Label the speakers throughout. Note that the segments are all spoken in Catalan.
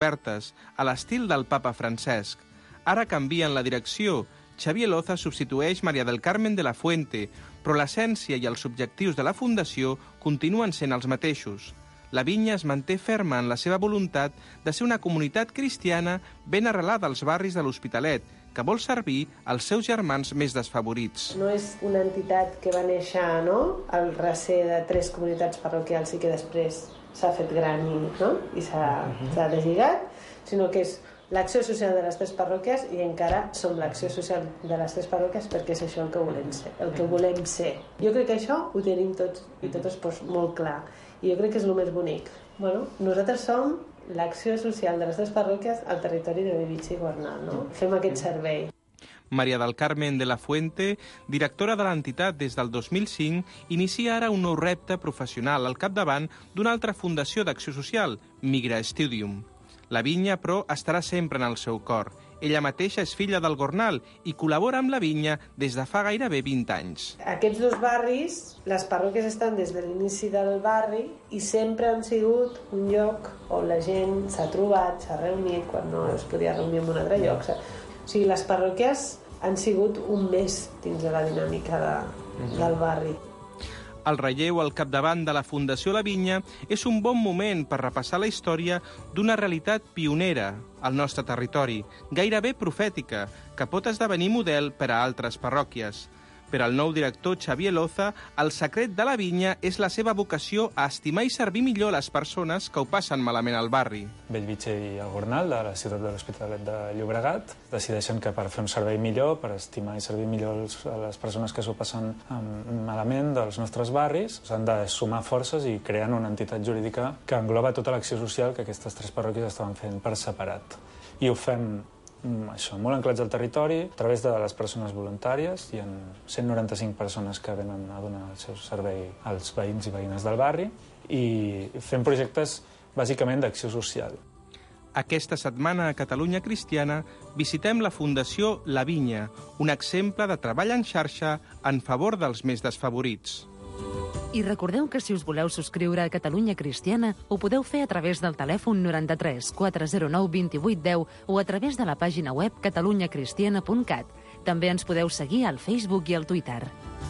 Speaker 1: obertes, a l'estil del papa Francesc. Ara canvien la direcció. Xavier Loza substitueix Maria del Carmen de la Fuente, però l'essència i els objectius de la Fundació continuen sent els mateixos. La Vinya es manté ferma en la seva voluntat de ser una comunitat cristiana ben arrelada als barris de l'Hospitalet, que vol servir als seus germans més desfavorits.
Speaker 2: No és una entitat que va néixer al recer de 3 comunitats parroquials i que després s'ha fet gran i s'ha deslligat, sinó que és l'acció social de les 3 parròquies i encara som l'acció social de les 3 parròquies perquè és això el que volem ser. Jo crec que això ho tenim tots i totes molt clar i jo crec que és el més bonic. Nosaltres som l'acció social de les 3 parròquies al territori de Bellvitge i Gornal, Fem aquest servei.
Speaker 1: Maria del Carmen de la Fuente, directora de l'entitat des del 2005, inicia ara un nou repte professional al capdavant d'una altra fundació d'acció social, Migra Studium. La Vinya, però, estarà sempre en el seu cor. Ella mateixa és filla del Gornal i col·labora amb la Vinya des de fa gairebé 20 anys.
Speaker 2: Aquests 2 barris, les parròquies estan des de l'inici del barri i sempre han sigut un lloc on la gent s'ha trobat, s'ha reunit, quan no es podia reunir en un altre lloc. O sigui, les parròquies han sigut un mes dins de la dinàmica del barri.
Speaker 1: El relleu al capdavant de la Fundació La Vinya és un bon moment per repassar la història d'una realitat pionera al nostre territori, gairebé profètica, que pot esdevenir model per a altres parròquies. Per al nou director Xavier Loza, el secret de La Vinya és la seva vocació a estimar i servir millor les persones que ho passen malament al barri.
Speaker 3: Bellvitge i el Gornal, de la ciutat de l'Hospitalet de Llobregat, decideixen que per fer un servei millor, per estimar i servir millor a les persones que s'ho passen malament dels nostres barris, s'han de sumar forces i creen una entitat jurídica que engloba tota l'acció social que aquestes 3 parròquies estaven fent per separat. I ho fem molt anclats al territori, a través de les persones voluntàries. Hi ha 195 persones que venen a donar el seu servei als veïns i veïnes del barri i fem projectes bàsicament d'acció social.
Speaker 1: Aquesta setmana a Catalunya Cristiana visitem la Fundació La Vinya, un exemple de treball en xarxa en favor dels més desfavorits.
Speaker 4: I recordeu que si us voleu subscriure a Catalunya Cristiana, ho podeu fer a través del telèfon 93 409 2810 o a través de la pàgina web catalunyacristiana.cat. També ens podeu seguir al Facebook i al Twitter.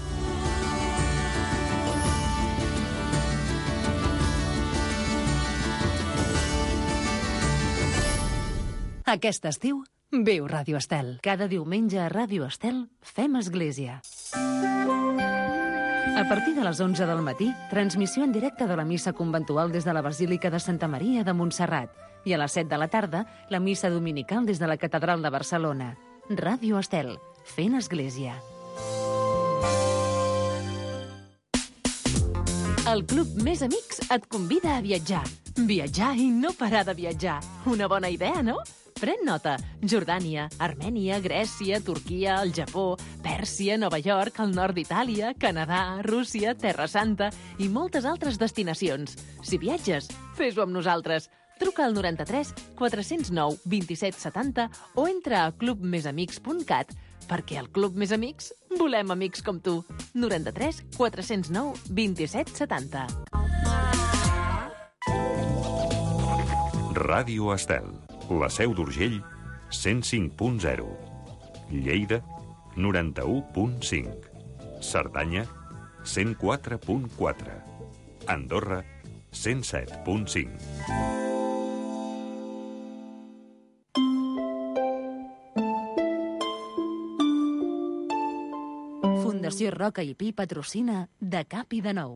Speaker 4: Aquest estiu, viu Ràdio Estel. Cada diumenge a Ràdio Estel fem església. A partir de les 11 del matí, transmissió en directe de la missa conventual des de la Basílica de Santa Maria de Montserrat i a les 7 de la tarda, la missa dominical des de la Catedral de Barcelona. Ràdio Estel, fent església. El Club Més Amics et convida a viatjar. Viatjar i no parar de viatjar. Una bona idea, no? Pren nota. Jordània, Armènia, Grècia, Turquia, el Japó, Pèrsia, Nova York, el nord d'Itàlia, Canadà, Rússia, Terra Santa i moltes altres destinacions. Si viatges, fes-ho amb nosaltres. Truca al 93 409 27 70 o entra a clubmesamics.cat perquè al Club Més Amics volem amics com tu. 93 409 27 70.
Speaker 5: Ràdio Estel. La Seu d'Urgell, 105.0. Lleida, 91.5. Cerdanya, 104.4. Andorra, 107.5.
Speaker 4: Fundació Roca i Pi patrocina De Cap i de Nou.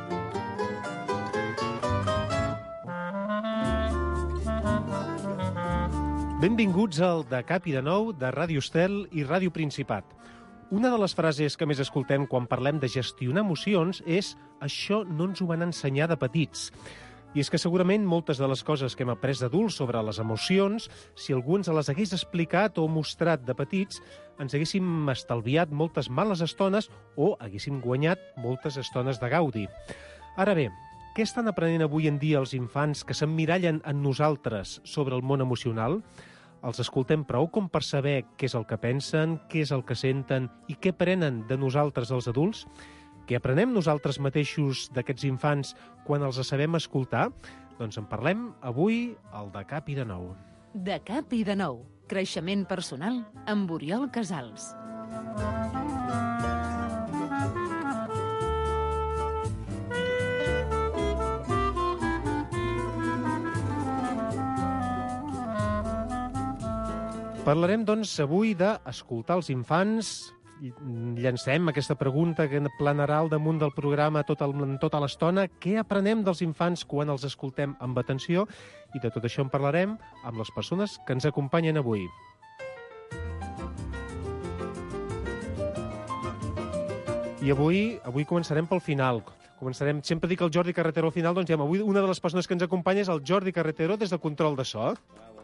Speaker 6: Benvinguts al De Cap i de Nou de Ràdio Estel i Ràdio Principat. Una de les frases que més escoltem quan parlem de gestionar emocions és «això no ens ho van ensenyar de petits». I és que segurament moltes de les coses que hem après d'adults sobre les emocions, si algú ens les hagués explicat o mostrat de petits, ens haguéssim estalviat moltes males estones o haguéssim guanyat moltes estones de gaudi. Ara bé, què estan aprenent avui en dia els infants que s'emmirallen en nosaltres sobre el món emocional? Els escoltem prou com per saber què és el que pensen, què és el que senten i què prenen de nosaltres els adults? Què aprenem nosaltres mateixos d'aquests infants quan els sabem escoltar? Doncs en parlem avui al De Cap i de Nou.
Speaker 4: De Cap i de Nou. Creixement personal amb Oriol Casals.
Speaker 6: Parlarem, doncs, avui d'escoltar els infants. Llancem aquesta pregunta que planarà al damunt del programa tota l'estona. Què aprenem dels infants quan els escoltem amb atenció? I de tot això en parlarem amb les persones que ens acompanyen avui. I avui començarem pel final. Sempre dic el Jordi Carretero al final, doncs avui una de les persones que ens acompanya és el Jordi Carretero des de Control de So.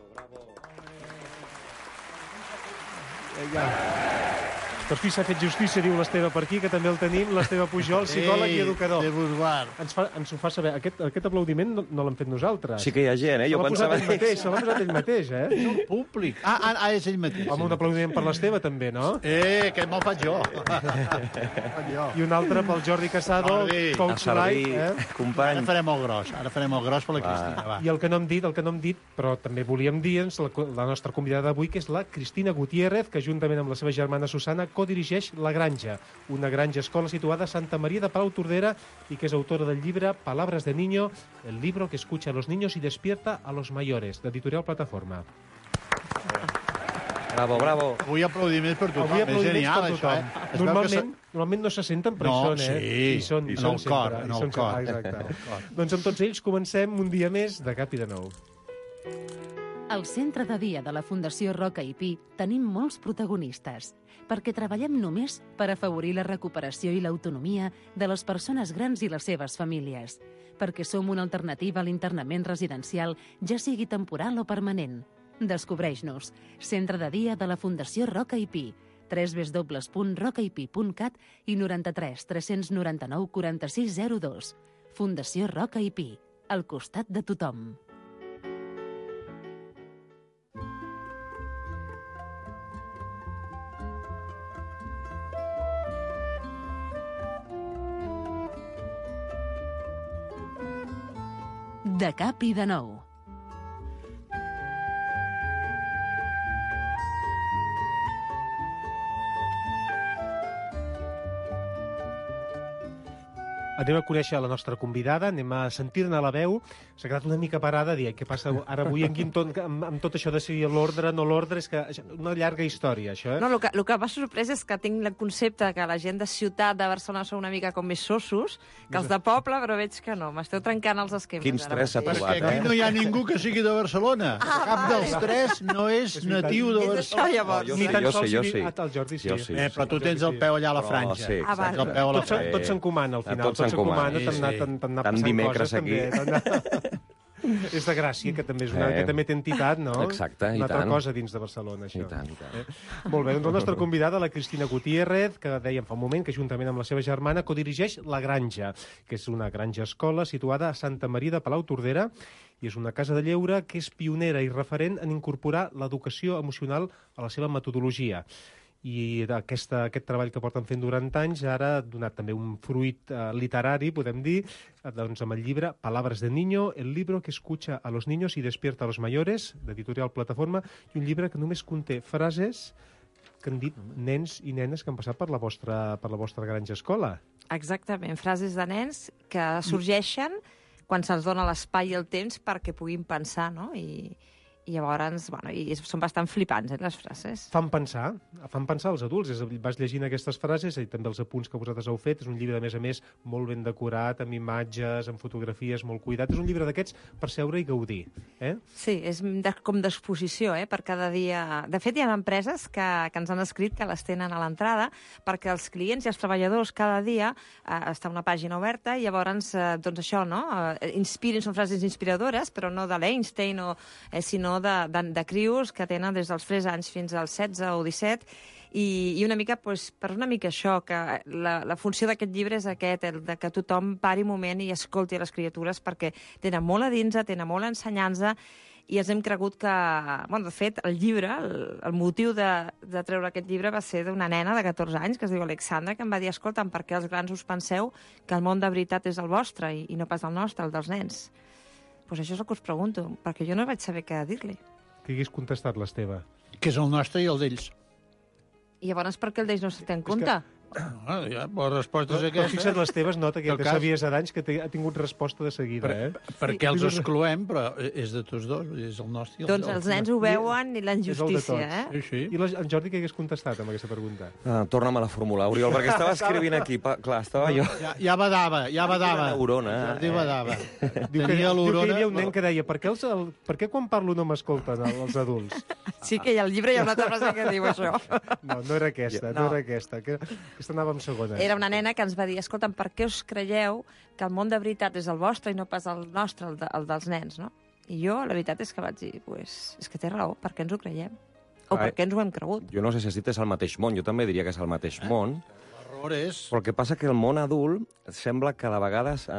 Speaker 6: Per fi s'ha fet justícia, diu l'Esteve per aquí, que també el tenim, l'Esteve Pujol, psicòleg i educador. Ens ho fa saber. Aquest aplaudiment no l'hem fet nosaltres.
Speaker 7: Sí que hi ha gent, Jo pensava...
Speaker 6: Se l'ha posat ell mateix,
Speaker 8: No, públic. És ell mateix.
Speaker 6: Home, un aplaudiment per l'Esteve, també, no?
Speaker 8: Que me'l faig jo.
Speaker 6: I un altre pel Jordi Casado, coach live.
Speaker 7: Company.
Speaker 8: Ara farem el gros per la Cristina, va.
Speaker 6: I el que no hem dit, però també volíem dir, la nostra convidada d'avui, que és la Cristina Gutiérrez, que juntament amb la seva germana Susana codirigeix La Granja, una granja escola situada a Santa Maria de Palautordera i que és autora del llibre Palabras de Niño, el libro que escucha a los niños y despierta a los mayores, d'Editorial Plataforma.
Speaker 7: Bravo.
Speaker 8: Avui aplaudiments per tothom. És genial, això,
Speaker 6: Normalment no se senten, però hi són,
Speaker 8: Hi són sempre.
Speaker 6: En el cor. Exacte. Doncs amb tots ells comencem un dia més de Cap i de Nou.
Speaker 4: Al centre de dia de la Fundació Roca i Pi tenim molts protagonistes, perquè treballem només per afavorir la recuperació i l'autonomia de les persones grans i les seves famílies, perquè som una alternativa a l'internament residencial, ja sigui temporal o permanent. Descobreix-nos. Centre de dia de la Fundació Roca i Pi, www.rocaipi.cat i 93 399 4602. Fundació Roca i Pi, al costat de tothom. De Cap i de Nou.
Speaker 6: Anem a conèixer la nostra convidada, anem a sentir-ne la veu. S'ha quedat una mica parada, dir què passa ara avui amb tot això de si l'ordre, no l'ordre, és que una llarga història, això,
Speaker 9: No, el que m'ha sorprès és que tinc el concepte que la gent de ciutat de Barcelona són una mica com més sossos que els de poble, però veig que no. M'esteu trencant els esquemes.
Speaker 7: Quins tres s'ha trobat,
Speaker 8: Perquè aquí no hi ha ningú que sigui de Barcelona. Cap dels tres no és natiu de
Speaker 9: És això,
Speaker 8: Barcelona.
Speaker 9: llavors.
Speaker 7: Jo sí.
Speaker 6: El Jordi sí.
Speaker 8: Però tu tens el peu allà a la franja.
Speaker 7: Sí,
Speaker 9: exacte.
Speaker 8: El peu a la franja.
Speaker 6: Tot s'encomana, al final.
Speaker 7: Tot s'encomana.
Speaker 6: T'han anat
Speaker 7: Tant
Speaker 6: passant
Speaker 7: dimecres
Speaker 6: coses,
Speaker 7: aquí.
Speaker 6: És de Gràcia, que també és que també té entitat, no?
Speaker 7: Exacte, i
Speaker 6: una altra
Speaker 7: tant.
Speaker 6: cosa dins de Barcelona, això.
Speaker 7: I tant.
Speaker 6: Molt bé, doncs la nostra convidada, la Cristina Gutiérrez, que dèiem fa un moment que juntament amb la seva germana codirigeix La Granja, que és una granja escola situada a Santa Maria de Palautordera, i és una casa de lleure que és pionera i referent en incorporar l'educació emocional a la seva metodologia. I aquest treball que porten fent durant anys ara ha donat també un fruit literari, podem dir, doncs amb el llibre Palabras de Niño, el libro que escucha a los niños y despierta a los mayores, d'Editorial Plataforma, i un llibre que només conté frases que han dit nens i nenes que han passat per la vostra granja escola.
Speaker 9: Exactament, frases de nens que sorgeixen quan se'ls dona l'espai i el temps perquè puguin pensar, no? I llavors, i són bastant flipants, les frases.
Speaker 6: Fan pensar els adults. Vas llegint aquestes frases i també els apunts que vosaltres heu fet. És un llibre, a més, molt ben decorat, amb imatges, amb fotografies, molt cuidat. És un llibre d'aquests per seure i gaudir.
Speaker 9: Sí, és com d'exposició, per cada dia. De fet, hi ha empreses que ens han escrit que les tenen a l'entrada perquè els clients i els treballadors cada dia està una pàgina oberta i llavors, doncs això, no? Inspirin, són frases inspiradores, però no de l'Einstein, sinó de crios que tenen des dels 3 anys fins als 16 o 17 i una mica, per una mica això, que la funció d'aquest llibre és aquest, el de que tothom pari un moment i escolti les criatures perquè tenen molt a dins, tenen molt a ensenyar-nos i ens hem cregut que... de fet, el llibre, el motiu de treure aquest llibre va ser d'una nena de 14 anys que es diu Alexandra, que em va dir, escolta'm, per què els grans us penseu que el món de veritat és el vostre i no pas el nostre, el dels nens? Doncs això és el que us pregunto, perquè jo no vaig saber què dir-li.
Speaker 6: Què hagués contestat l'Esteve?
Speaker 8: Que és el nostre i el d'ells.
Speaker 9: I llavors per què el d'ells no se té en compte?
Speaker 8: Ja, la resposta és
Speaker 6: Però
Speaker 8: aquesta.
Speaker 6: fixa't, l'Esteve es nota que ja
Speaker 8: El
Speaker 6: té
Speaker 8: cas-
Speaker 6: saviesa d'anys que ha tingut resposta de seguida,
Speaker 8: Perquè els excloem, però és de tots dos, és el nostre i el
Speaker 9: Doncs els nens ho veuen i la
Speaker 6: És el de tots.
Speaker 9: injustícia,
Speaker 8: Sí, sí.
Speaker 6: I en Jordi què hagués contestat amb aquesta pregunta?
Speaker 7: Torna'm a la formular, Oriol, perquè estava escrivint aquí. Clar, estava jo...
Speaker 8: Ja badava.
Speaker 7: Una neurona.
Speaker 8: Jordi badava.
Speaker 6: Diu que hi
Speaker 8: Tenia l'orona...
Speaker 6: havia un nen que deia per què quan parlo no m'escolten els adults?
Speaker 9: Sí que al llibre hi ha una altra frase que diu això.
Speaker 6: No, no era aquesta, no era aquesta. Aquesta anava amb segona.
Speaker 9: Era una nena que ens va dir, escolta'm, per què us creieu que el món de veritat és el vostre i no pas el nostre, el dels nens, no? I jo, la veritat és que vaig dir, pues, és que té raó, per què ens ho creiem? O per què ens ho hem cregut?
Speaker 7: Jo no sé si has dit és el mateix món, jo també diria que és el mateix món,
Speaker 8: L'error és...
Speaker 7: però el que passa que el món adult sembla que de vegades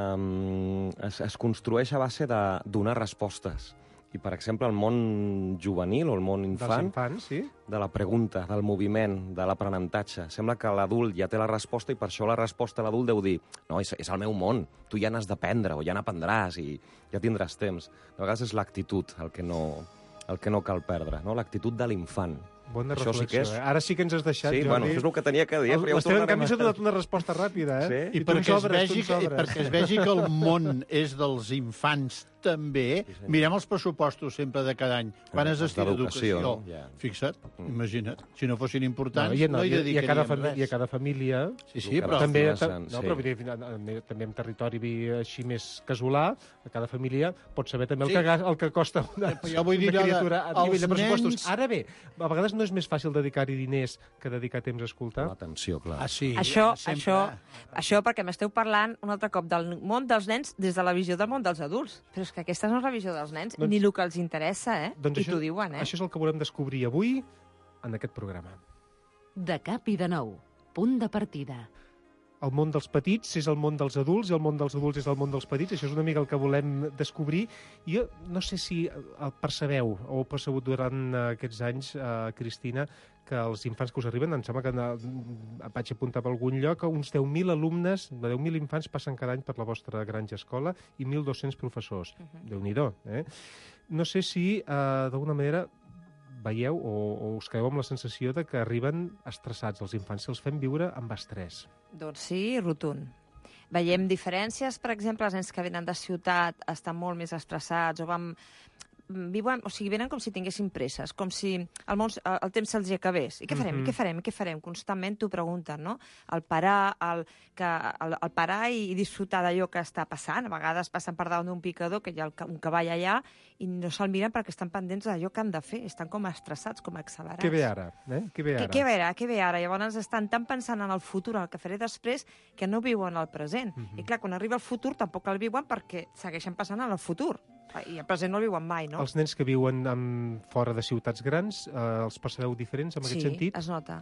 Speaker 7: es construeix a base de donar respostes. I, per exemple, el món juvenil o el món
Speaker 6: Dels
Speaker 7: infant,
Speaker 6: infants, sí?
Speaker 7: de la pregunta, del moviment, de l'aprenentatge. Sembla que l'adult ja té la resposta i per això la resposta l'adult deu dir no, és el meu món, tu ja n'has d'aprendre o ja n'aprendràs i ja tindràs temps. De vegades és l'actitud el que no cal perdre, no? L'actitud de l'infant.
Speaker 6: Bona
Speaker 7: Això sí
Speaker 6: reflexió,
Speaker 7: que és...
Speaker 6: Ara sí que ens has deixat,
Speaker 7: Sí,
Speaker 6: Jordi.
Speaker 7: bueno, això és el que tenia que dir, però ja ho
Speaker 6: L'Esteve, en canvi, s'ha
Speaker 7: tornarem
Speaker 6: donat una resposta ràpida,
Speaker 7: Sí?
Speaker 8: I perquè es vegi que el món és dels infants també, mirem els pressupostos sempre de cada any. Quan es destina a educació?
Speaker 7: no? Ja.
Speaker 8: Fixa't, imagina't. Si no fossin importants,
Speaker 6: i
Speaker 8: no hi dedicaríem res.
Speaker 6: I a cada família...
Speaker 8: Sí, sí, però...
Speaker 6: També,
Speaker 7: Educació,
Speaker 6: no,
Speaker 7: sí.
Speaker 6: però vull dir, també en territori així més casolà, a cada família pot saber també
Speaker 8: Sí.
Speaker 6: el que costa una
Speaker 8: Jo vull dir allò de-
Speaker 6: criatura a nivell de
Speaker 8: els
Speaker 6: pressupostos.
Speaker 8: nens-
Speaker 6: Ara bé, a vegades no és més fàcil dedicar-hi diners que dedicar temps a escoltar?
Speaker 7: L'atenció, clar.
Speaker 8: Ah, sí,
Speaker 9: Això
Speaker 8: sempre.
Speaker 9: perquè m'esteu parlant un altre cop del món dels nens des de la visió del món dels adults. Però és que aquesta no és la visió dels nens,
Speaker 6: Doncs-
Speaker 9: ni el que els interessa, I
Speaker 6: això,
Speaker 9: t'ho diuen,
Speaker 6: Això és el que volem descobrir avui en aquest programa.
Speaker 4: De cap i de nou. Punt de partida.
Speaker 6: El món dels petits és el món dels adults i el món dels adults és el món dels petits. Això és una mica el que volem descobrir. Jo no sé si el percebeu o heu percebut durant aquests anys, Cristina, que els infants que us arriben, em sembla que vaig apuntar per algun lloc, uns 10.000 alumnes, 10.000 infants passen cada any per la vostra granja escola i 1.200 professors. Déu-n'hi-do, No sé si, d'alguna manera, veieu o us quedeu amb la sensació de que arriben estressats els infants, si els fem viure amb estrès.
Speaker 9: Doncs sí, rotund. Veiem diferències, per exemple, els nens que venen de ciutat estan molt més estressats o viuen, o sigui, venen com si tinguessin presses, com si el temps se'ls hi acabés. I què farem? I què farem? I què farem? Constantment t'ho pregunten, no? El parar, el parar i disfrutar d'allò que està passant. A vegades passen per davant d'un picador, que hi ha un cavall allà, i no se'l miren perquè estan pendents d'allò que han de fer. Estan com estressats, com accelerats.
Speaker 6: Què ve ara? Què ve ara?
Speaker 9: Què ve ara? Llavors estan tan pensant en el futur, en el que faré després, que no viuen el present. I clar, quan arriba el futur tampoc el viuen perquè segueixen passant en el futur. I el present no el viuen mai, no?
Speaker 6: Els nens que viuen fora de ciutats grans, els percebeu diferents en aquest sentit?
Speaker 9: Sí, es nota.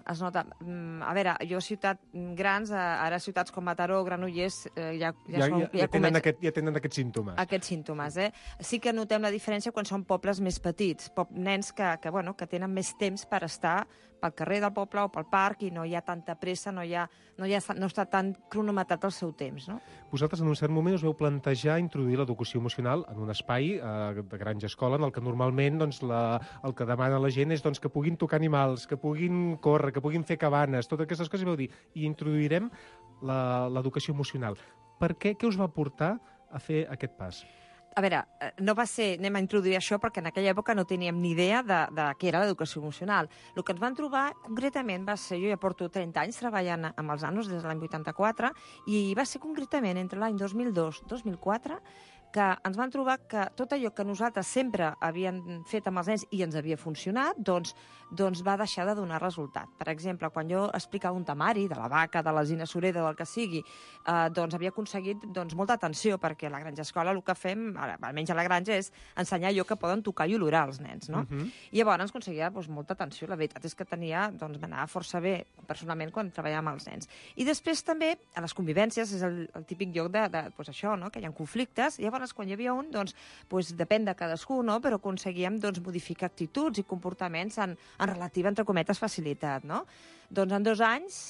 Speaker 9: A veure, jo a ciutats grans, ara ciutats com Mataró, Granollers, ja
Speaker 6: tenen aquests símptomes.
Speaker 9: Aquests símptomes, Sí que notem la diferència quan són pobles més petits, nens que tenen més temps per estar pel carrer del poble o pel parc i no hi ha tanta pressa, no està tan cronometrat el seu temps, no?
Speaker 6: Vosaltres en un cert moment us veu plantejar introduir l'educació emocional en un espai de granja escola en el que normalment el que demana la gent és que puguin tocar animals, que puguin córrer, que puguin fer cabanes, totes aquestes coses, i vau dir, i introduirem l'educació emocional. Per què? Què us va portar a fer aquest pas?
Speaker 9: A veure, no va ser anem a introduir això perquè en aquella època no teníem ni idea de què era l'educació emocional. El que ens van trobar concretament va ser, jo ja porto 30 anys treballant amb els nanos des de l'any 84, i va ser concretament entre l'any 2002-2004 que ens van trobar que tot allò que nosaltres sempre havíem fet amb els nens i ens havia funcionat, doncs va deixar de donar resultat. Per exemple, quan jo explicava un temari de la vaca, de l'alzina sureda, del que sigui, doncs havia aconseguit molta atenció, perquè a la granja escola el que fem, almenys a la granja, és ensenyar allò que poden tocar i olorar els nens, no? I llavors aconseguia molta atenció. La veritat és que m'anava força bé personalment quan treballava amb els nens. I després també, a les convivències, és el típic lloc això, no? Que hi ha conflictes, i llavors quan hi havia un, depèn de cadascú, no? Però aconseguíem modificar actituds i comportaments en relativa, entre cometes, facilitat, no? Doncs en 2 anys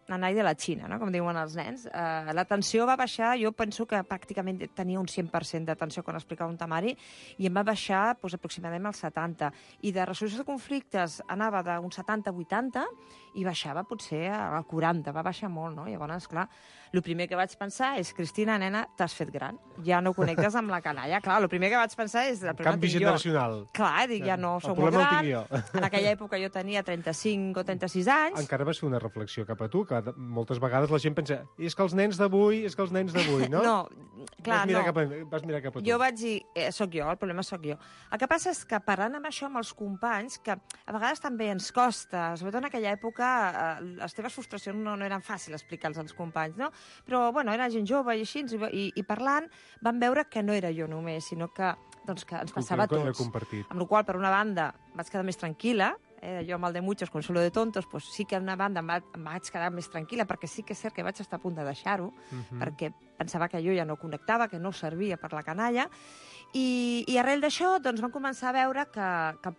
Speaker 9: anall de la Xina, no? Com diuen els nens. La tensió va baixar, jo penso que pràcticament tenia un 100% de tensió quan explicava un temari, i em va baixar aproximadament al 70%. I de resolució de conflictes anava d'un 70-80 i baixava potser al 40%. Va baixar molt, no? Llavors, clar, el primer que vaig pensar és, Cristina, nena, t'has fet gran. Ja no connectes amb la canalla. Clar, el primer que vaig pensar és...
Speaker 6: Canvi generacional.
Speaker 9: Clar, dic, ja no soc molt gran. En aquella època jo tenia 35 o 36 anys.
Speaker 6: Encara vas fer una reflexió cap a tu, que moltes vegades la gent pensa, és que els nens d'avui, no?
Speaker 9: No, clar, no.
Speaker 6: Vas mirar cap a tu.
Speaker 9: Jo vaig dir, sóc jo, el problema sóc jo. El que passa és que parlant amb això amb els companys, que a vegades també ens costa, sobretot en aquella època, les teves frustracions no eren fàcils explicar-los als companys, no? Però, bueno, era gent jove i així, i parlant, vam veure que no era jo només, sinó que, doncs, que ens passava a tots. Amb la qual, per una banda, vaig quedar més tranquil·la, jo amb el de muchos, consuelo de tontos, pues sí que una banda em vaig quedar més tranquil·la, perquè sí que és cert que vaig estar a punt de deixar-ho, perquè pensava que jo ja no connectava, que no servia per la canalla, i arrel d'això doncs, vam començar a veure que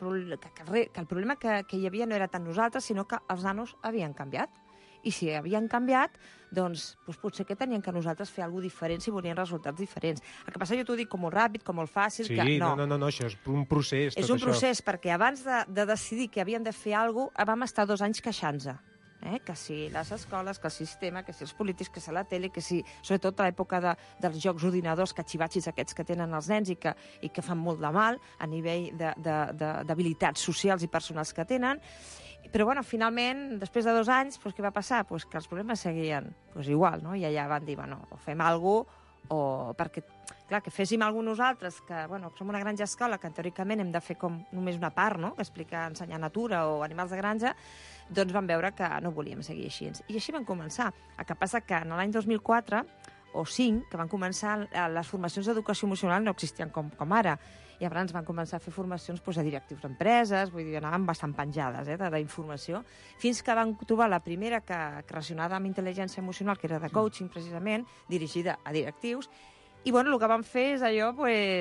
Speaker 9: el problema que hi havia no era tant nosaltres, sinó que els nanos havien canviat. I si havien canviat, doncs potser que tenien que nosaltres fer alguna cosa diferent si volien resultats diferents. El que passa, jo t'ho dic com molt ràpid, com molt fàcil,
Speaker 6: sí,
Speaker 9: que no.
Speaker 6: No, això és un procés.
Speaker 9: És un procés, perquè abans de decidir que havíem de fer alguna cosa, vam estar 2 anys queixant-nos. Que si les escoles, que el sistema, que si els polítics, que si la tele, que si, sobretot a l'època dels jocs ordinadors catxivatxis aquests que tenen els nens i que fan molt de mal a nivell d'habilitats socials i personals que tenen. Però, bueno, finalment, després de 2 anys, què va passar? Que els problemes seguien igual, no? I allà van dir, bueno, o fem alguna cosa, o perquè, clar, que féssim alguna nosaltres, que, bueno, som una granja escola, que teòricament hem de fer com només una part, no?, que explica ensenyar natura o animals de granja, doncs vam veure que no volíem seguir així. I així vam començar. El que passa que en l'any 2004 o 5, que van començar les formacions d'educació emocional, no existien com ara. I abans van començar a fer formacions a directius d'empreses, vull dir, anaven bastant penjades d'informació, fins que van trobar la primera que relacionada amb intel·ligència emocional, que era de coaching, precisament, dirigida a directius, i, bueno, el que van fer és allò,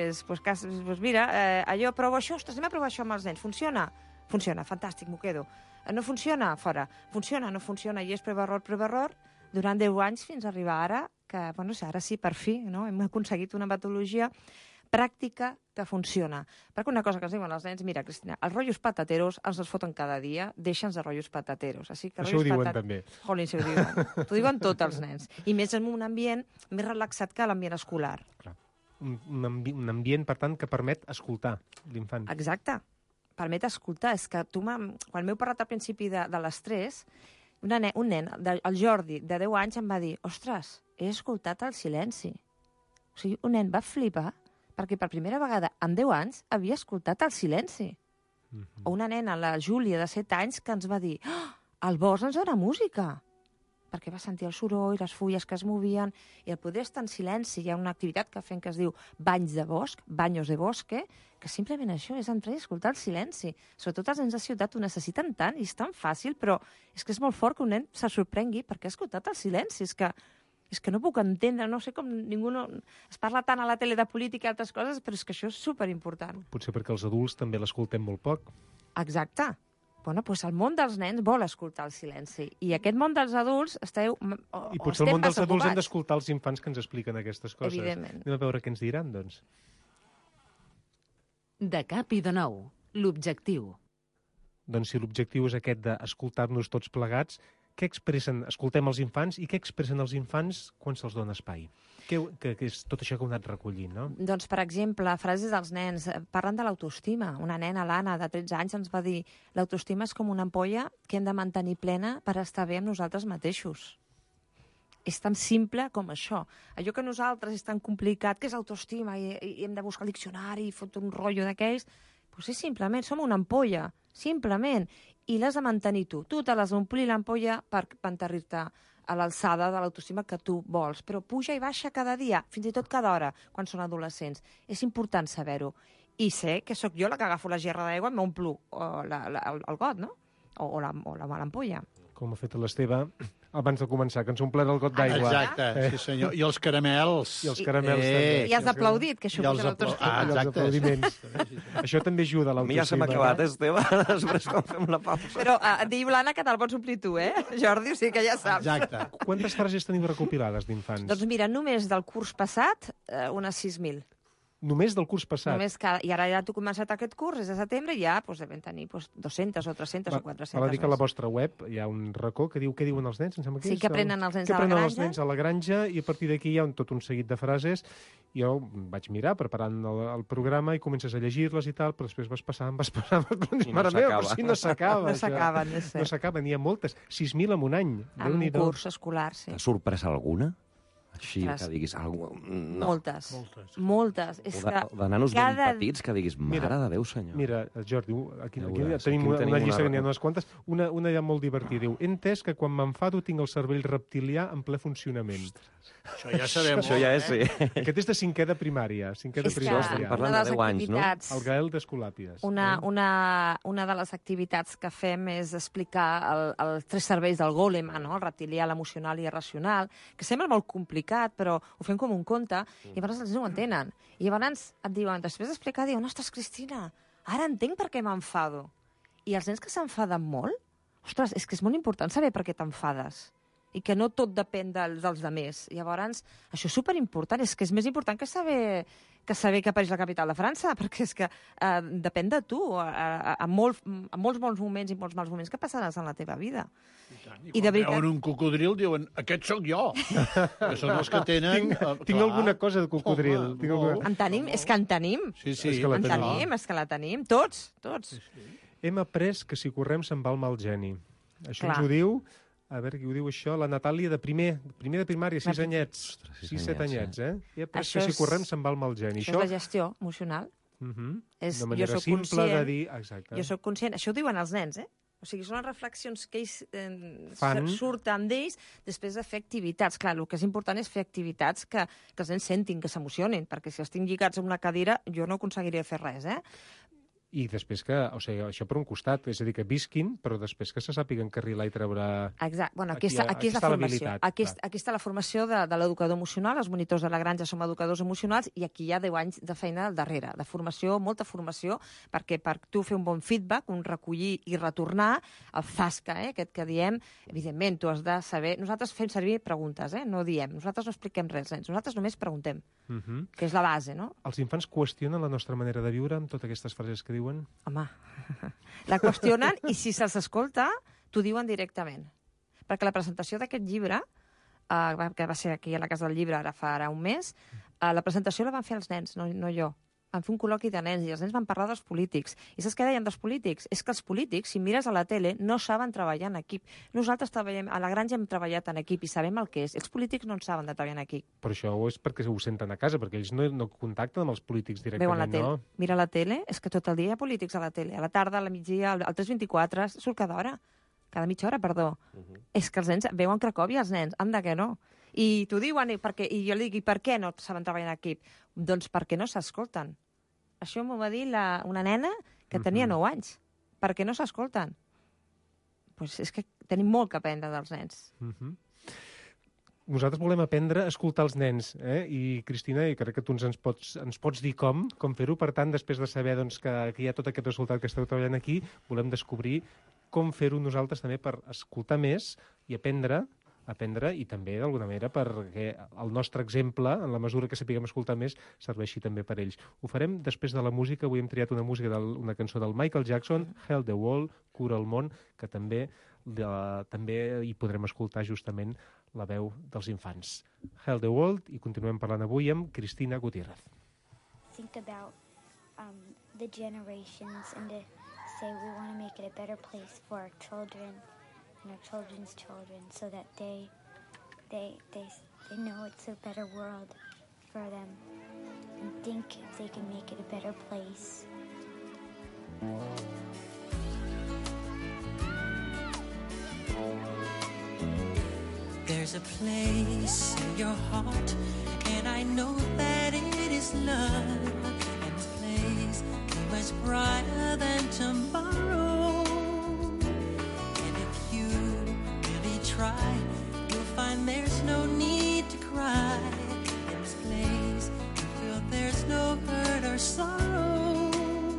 Speaker 9: mira, allò, provo això, ostres, anem a provar això amb els nens, funciona? Funciona, fantàstic, m'ho quedo. No funciona? Fora. Funciona, no funciona, i és prova-error, durant 10 anys fins a arribar ara, que, bueno, ara sí, per fi, no? Hem aconseguit una metodologia pràctica que funciona. Perquè una cosa que ens diuen els nens, mira, Cristina, els rotllos patateros ens els foten cada dia, deixa'ns de rotllos patateros.
Speaker 6: Això ho diuen també.
Speaker 9: Jolín, si ho diuen. T'ho diuen tots els nens. I més en un ambient més relaxat que l'ambient escolar.
Speaker 6: Clar. Un ambient, per tant, que permet escoltar l'infant.
Speaker 9: Exacte. Permet escoltar. És que quan m'heu parlat al principi de l'estrès, un nen, el Jordi, de 10 anys, em va dir, ostres, he escoltat el silenci. O sigui, un nen va flipar perquè per primera vegada en 10 anys havia escoltat el silenci. O una nena, la Júlia, de 7 anys, que ens va dir, el bosc ens dona música, perquè va sentir el soroll, les fulles que es movien, i el poder estar en silenci. Hi ha una activitat que fem que es diu banys de bosc, baños de bosque, que simplement això és entrar i escoltar el silenci. Sobretot els nens de ciutat ho necessiten tant, i és tan fàcil, però és que és molt fort que un nen se sorprengui perquè ha escoltat el silenci. És que no puc entendre, no sé com ningú es parla tant a la tele de política i altres coses, però és que això és superimportant.
Speaker 6: Potser perquè els adults també l'escoltem molt poc.
Speaker 9: Exacte. Bueno, doncs el món dels nens vol escoltar el silenci. I aquest món dels adults esteu...
Speaker 6: I potser el món dels adults hem d'escoltar els infants que ens expliquen aquestes coses.
Speaker 9: Evidentment.
Speaker 6: Anem a veure què ens diran, doncs.
Speaker 4: De cap i de nou, l'objectiu.
Speaker 6: Doncs si l'objectiu és aquest d'escoltar-nos tots plegats, què expressen, escoltem els infants, i què expressen els infants quan se'ls dona espai? Que és tot això que heu anat recollint, no?
Speaker 9: Doncs, per exemple, frases dels nens. Parlen de l'autoestima. Una nena, l'Anna, de 13 anys, ens va dir l'autoestima és com una ampolla que hem de mantenir plena per estar bé amb nosaltres mateixos. És tan simple com això. Allò que nosaltres és tan complicat, que és autoestima, i hem de buscar el diccionari i fotre un rotllo d'aquells, doncs és simplement, som una ampolla, simplement, i l'has de mantenir tu. Tu te l'has d'omplir l'ampolla per mantenir-te a l'alçada de l'autoestima que tu vols, però puja i baixa cada dia, fins i tot cada hora, quan són adolescents. És important saber-ho. I sé que sóc jo la que agafo la gerra d'aigua i m'omplo el got, no? O l'ampolla.
Speaker 6: Com ha fet l'Esteve abans de començar, que ens omplert el got d'aigua.
Speaker 8: Exacte, sí senyor. I els caramels.
Speaker 6: I els caramels també.
Speaker 9: I has aplaudit, que això puja l'autoestima.
Speaker 6: Els aplaudiments. Això també ajuda a
Speaker 7: A mi ja se
Speaker 6: l'autoestima.
Speaker 7: m'ha acabat, Esteve, després quan fem la pausa.
Speaker 9: Però diu l'Anna que te'l pots omplir tu, Jordi? O sigui que ja saps.
Speaker 8: Exacte.
Speaker 6: Quantes frases teniu recopilades d'infants?
Speaker 9: Doncs mira, només del curs passat, unes 6.000.
Speaker 6: Només del curs passat?
Speaker 9: I ara ja tu començat aquest curs, des de setembre, i ja devem tenir 200 o 300 o 400.
Speaker 6: Val a dir que a la vostra web hi ha un racó que diu què diuen els nens, em sembla que
Speaker 9: sí,
Speaker 6: és.
Speaker 9: que aprenen els nens
Speaker 6: a la granja. Que aprenen els nens a la granja, i a partir d'aquí hi ha tot un seguit de frases. Jo vaig mirar preparant el programa i comences a llegir-les i tal, però després vas passant,
Speaker 7: I no s'acaba.
Speaker 6: no s'acaba.
Speaker 9: No s'acaben, és cert.
Speaker 6: No s'acaben, n'hi ha moltes. 6.000 en un any.
Speaker 9: En un curs escolar, sí.
Speaker 7: T'ha sorprès alguna? Així, que diguis... No.
Speaker 9: Moltes.
Speaker 7: És de nanos ben petits que diguis, mare de Déu, senyor.
Speaker 6: Mira, Jordi, aquí tenim una llista que n'hi ha unes quantes. Una ja molt divertida. Diu, he entès que quan m'enfado tinc el cervell reptilià en ple funcionament.
Speaker 8: Això ja sabem.
Speaker 7: Això ja és, sí.
Speaker 6: Aquest és de cinquè de primària.
Speaker 7: Estem parlant de 10 anys, no?
Speaker 6: El Gael d'Escolàpies.
Speaker 9: Una de les activitats que fem és explicar els 3 serveis del Golem, no? El reptilià, l'emocional i el racional, que sembla molt complicat, però ho fem com un conte, i llavors els nens ho entenen. I llavors et diuen, després d'explicar, diuen, ostres, Cristina, ara entenc per què m'enfado. I els nens que s'enfaden molt, ostres, és que és molt important saber per què t'enfades. I que no tot depèn dels altres. Llavors, això és superimportant, és que és més important que saber que París és la capital de França, perquè és que depèn de tu, en molts bons moments i molts mals moments que passaràs en la teva vida.
Speaker 8: I de veritat... veuen un cocodril, diuen, aquest sóc jo. Que són els que tenen...
Speaker 6: Tinc alguna cosa de cocodril.
Speaker 9: En tenim, és que en tenim.
Speaker 8: Sí,
Speaker 9: és que la tenim, tots.
Speaker 6: Hem après que si correm se'n va el mal geni. Això ens ho diu... A veure, qui ho diu això? La Natàlia de primer de primària, 6 anyets. 6-7 anyets, I après que si correm se'n va el mal geni.
Speaker 9: Això és la gestió emocional.
Speaker 6: De manera simple de dir... Exacte.
Speaker 9: Jo soc conscient, això ho diuen els nens, O sigui, són les reflexions que ells surten d'ells després de fer activitats. Clar, el que és important és fer activitats que els nens sentin, que s'emocionin, perquè si els tinc lligats a una cadira jo no aconseguiria fer res,
Speaker 6: I després que, o sigui, això per un costat, és a dir, que visquin, però després que se sàpiguen carrilar i treure...
Speaker 9: Exacte. Bueno, aquí és la formació. Aquí està la formació de l'educador emocional, els monitors de la granja som educadors emocionals, i aquí hi ha 10 anys de feina al darrere, de formació, molta formació, perquè per tu fer un bon feedback, un recollir i retornar, el zasca, aquest que diem, evidentment, tu has de saber... Nosaltres fem servir preguntes, no diem. Nosaltres no expliquem res, nosaltres només preguntem, que és la base, no?
Speaker 6: Els infants qüestionen la nostra manera de viure amb totes aquestes frases que diuen?
Speaker 9: Home, la qüestionen i si se'ls escolta, t'ho diuen directament. Perquè la presentació d'aquest llibre, que va ser aquí a la Casa del Llibre ara fa un mes, la presentació la van fer els nens, no jo. Van fer un col·loqui de nens i els nens van parlar dels polítics. I saps què deien dels polítics? És que els polítics, si mires a la tele, no saben treballar en equip. Nosaltres treballem, a la granja hem treballat en equip i sabem el que és. Els polítics no en saben de treballar en equip.
Speaker 6: Però això és perquè ho senten a casa, perquè ells no contacten amb els polítics directament,
Speaker 9: veuen la tele. Mira la tele, és que tot el dia hi ha polítics a la tele. A la tarda, a la migdia, al 3:24, surt cada mitja hora, perdó. És que els nens veuen Cracòvia, els nens, anda que no. I t'ho diuen, i jo li dic, i per què no saben treballar en equip? Doncs perquè no s'escolten. Això m'ho va dir una nena que tenia 9 anys. Per què no s'escolten? Pues és que tenim molt que aprendre dels nens.
Speaker 6: Nosaltres volem aprendre a escoltar els nens, I, Cristina, i crec que tu ens pots dir com fer-ho. Per tant, després de saber que hi ha tot aquest resultat que esteu treballant aquí, volem descobrir com fer-ho nosaltres també per escoltar més i aprendre i també, d'alguna manera, perquè el nostre exemple, en la mesura que sapiguem escoltar més, serveixi també per ells. Ho farem després de la música. Avui hem triat una cançó del Michael Jackson, Heal the World, Cura el món, que també hi podrem escoltar justament la veu dels infants. Heal the World, i continuem parlant avui amb Cristina Gutiérrez.
Speaker 10: Think about the generations and to say we want to make it a better place for our children and our children's children, so that they know it's a better world for them, and think if they can make it a better place.
Speaker 11: There's a place in your heart, and I know that it is love, and this place is much brighter than tomorrow. and there's no need to cry. In this place, you feel there's no hurt or sorrow.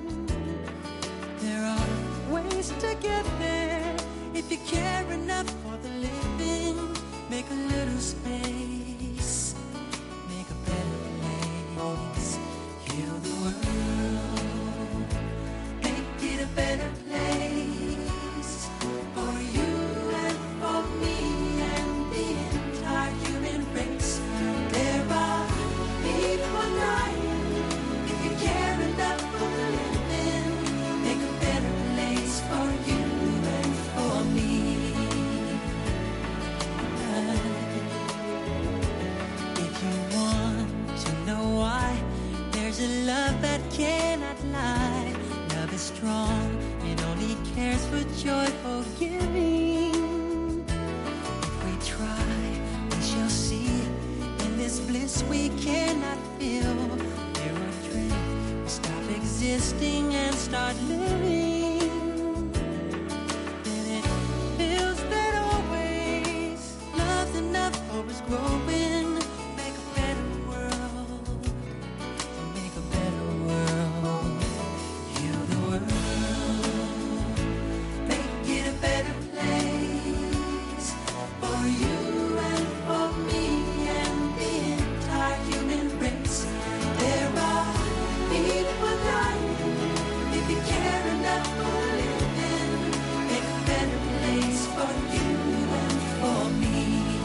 Speaker 11: There are ways to get there if you care enough for the living. Make a little space, make a better place. Heal the world, make it a better place for you and for me and the entire human race. There are people dying. If you care enough for the living, make a better place for you and for me. If you want to know why, there's a love that cannot lie. Love is strong, it only cares for joyful giving. If we try, we shall see. In this bliss we cannot feel. There are dreams, we stop existing and start living. Then it feels that always love's enough for us growing. Make a better world, make a better world. Heal the world, make it a better place for you and for me and the entire human race. There are people dying. If you care enough for living, make a better place for you and for me.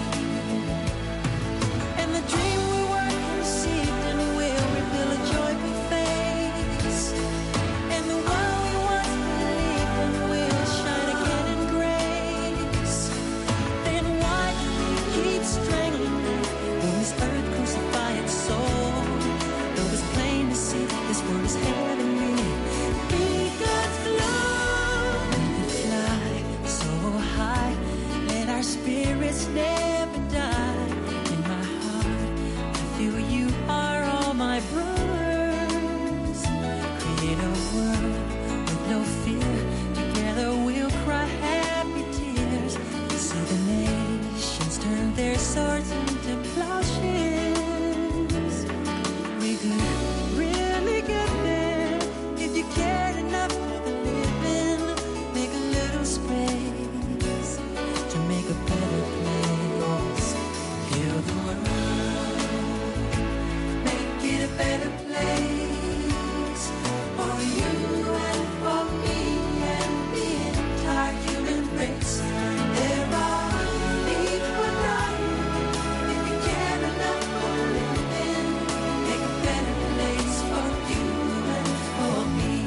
Speaker 11: And the dream we work received and will reveal a joyful face. And the world we once believed in will shine again in grace. Then why do we keep strangling it when this earth crucify its soul? Though it's plain to see this world is heavenly. Be God's love. We can fly so high, let our spirits never die. In my heart, I feel you are all my brothers. Create a world with no fear. Together we'll cry happy tears. See the nations turn their swords into plowshares. We could really get there if you cared enough for the living. Make a little space to make a better place. Heal the world, make it a better place for you and for me and the entire human race. There are people dying. If you care enough for living, make a better place for you and for me.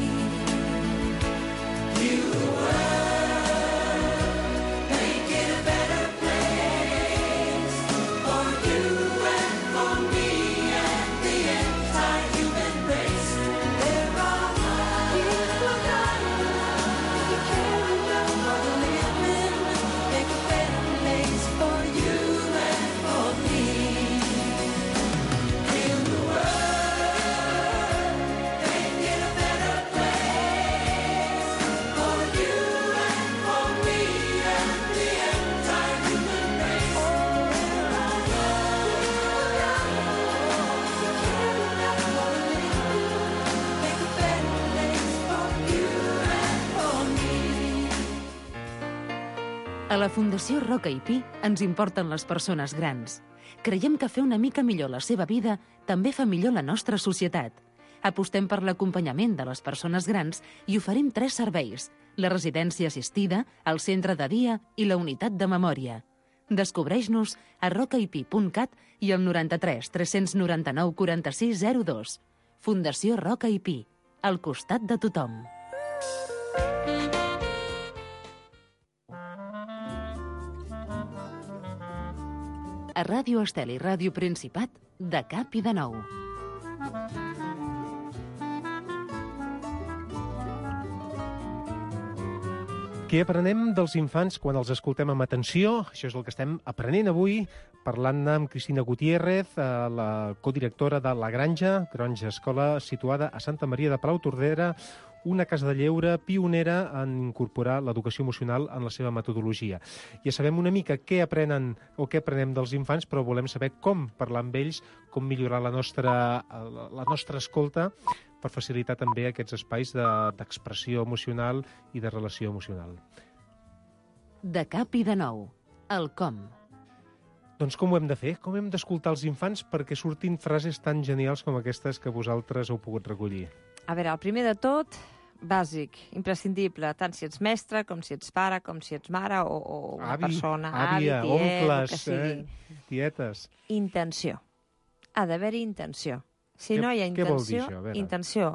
Speaker 11: Heal the world, make it a better place for you and for me and the entire human race. There are people dying. If you care enough for the living, make a better place for you and for me. Heal the world, make it a better place for you and for me and the entire human race. There are people dying. If you care enough for the living, make a better place for you and for me.
Speaker 4: A la Fundació Roca i Pi ens importen les persones grans. Creiem que fer una mica millor la seva vida també fa millor la nostra societat. Apostem per l'acompanyament de les persones grans i oferim 3 serveis: la residència assistida, el centre de dia i la unitat de memòria. Descobreix-nos a rocaipi.cat i al 93 399 46 02. Fundació Roca i Pi, al costat de tothom. A Ràdio Estel i Ràdio Principat, de cap i de nou.
Speaker 6: Què aprenem dels infants quan els escoltem amb atenció? Això és el que estem aprenent avui, parlant amb Cristina Gutiérrez, la codirectora de La Granja, Granja Escola, situada a Santa Maria de Palautordera, una casa de lleure pionera en incorporar l'educació emocional en la seva metodologia. Ja sabem una mica què aprenen o què aprenem dels infants, però volem saber com parlar amb ells, com millorar la nostra escolta per facilitar també aquests espais d'expressió emocional i de relació emocional.
Speaker 4: De cap i de nou, el com.
Speaker 6: Doncs com ho hem de fer? Com hem d'escoltar els infants perquè surtin frases tan genials com aquestes que vosaltres heu pogut recollir?
Speaker 9: A veure, el primer de tot, bàsic, imprescindible, tant si ets mestre, com si ets pare, com si ets mare o una persona,
Speaker 6: àvia,
Speaker 9: tiet,
Speaker 6: oncles,
Speaker 9: el que sigui.
Speaker 6: Tietes.
Speaker 9: Intenció. Ha d'haver-hi intenció. Si no hi ha
Speaker 6: què vol dir
Speaker 9: intenció,
Speaker 6: això? A veure.
Speaker 9: intenció.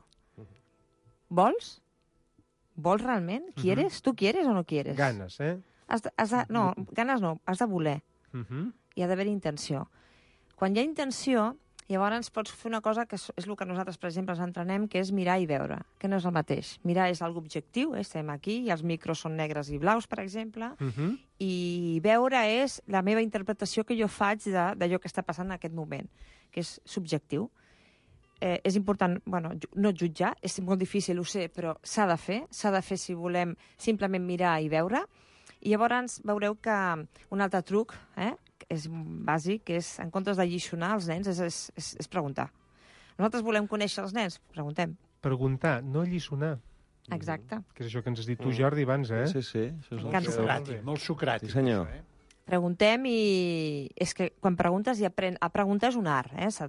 Speaker 9: Vols? Vols realment? ¿Quieres? ¿Tu quieres o no quieres?
Speaker 6: Ganes, eh?
Speaker 9: No, ganes no, has de voler. Hi ha d'haver intenció. Quan hi ha intenció, llavors pots fer una cosa que és el que nosaltres, per exemple, ens entrenem, que és mirar i veure, que no és el mateix. Mirar és algo objectiu, estem aquí, i els micros són negres i blaus, per exemple, i veure és la meva interpretació que jo faig d'allò que està passant en aquest moment, que és subjectiu. És important, no jutjar, és molt difícil, ho sé, però s'ha de fer si volem simplement mirar i veure. I llavors veureu que un altre truc, és bàsic, que és, en comptes de lliçonar els nens, és preguntar. Nosaltres volem conèixer els nens? Preguntem.
Speaker 6: Preguntar, no lliçonar.
Speaker 9: Exacte.
Speaker 6: Que és això que ens has dit tu, Jordi, abans, eh?
Speaker 7: Sí.
Speaker 8: Molt socràtic.
Speaker 7: Sí, senyor.
Speaker 9: Preguntem i... És que quan preguntes i preguntar és un art,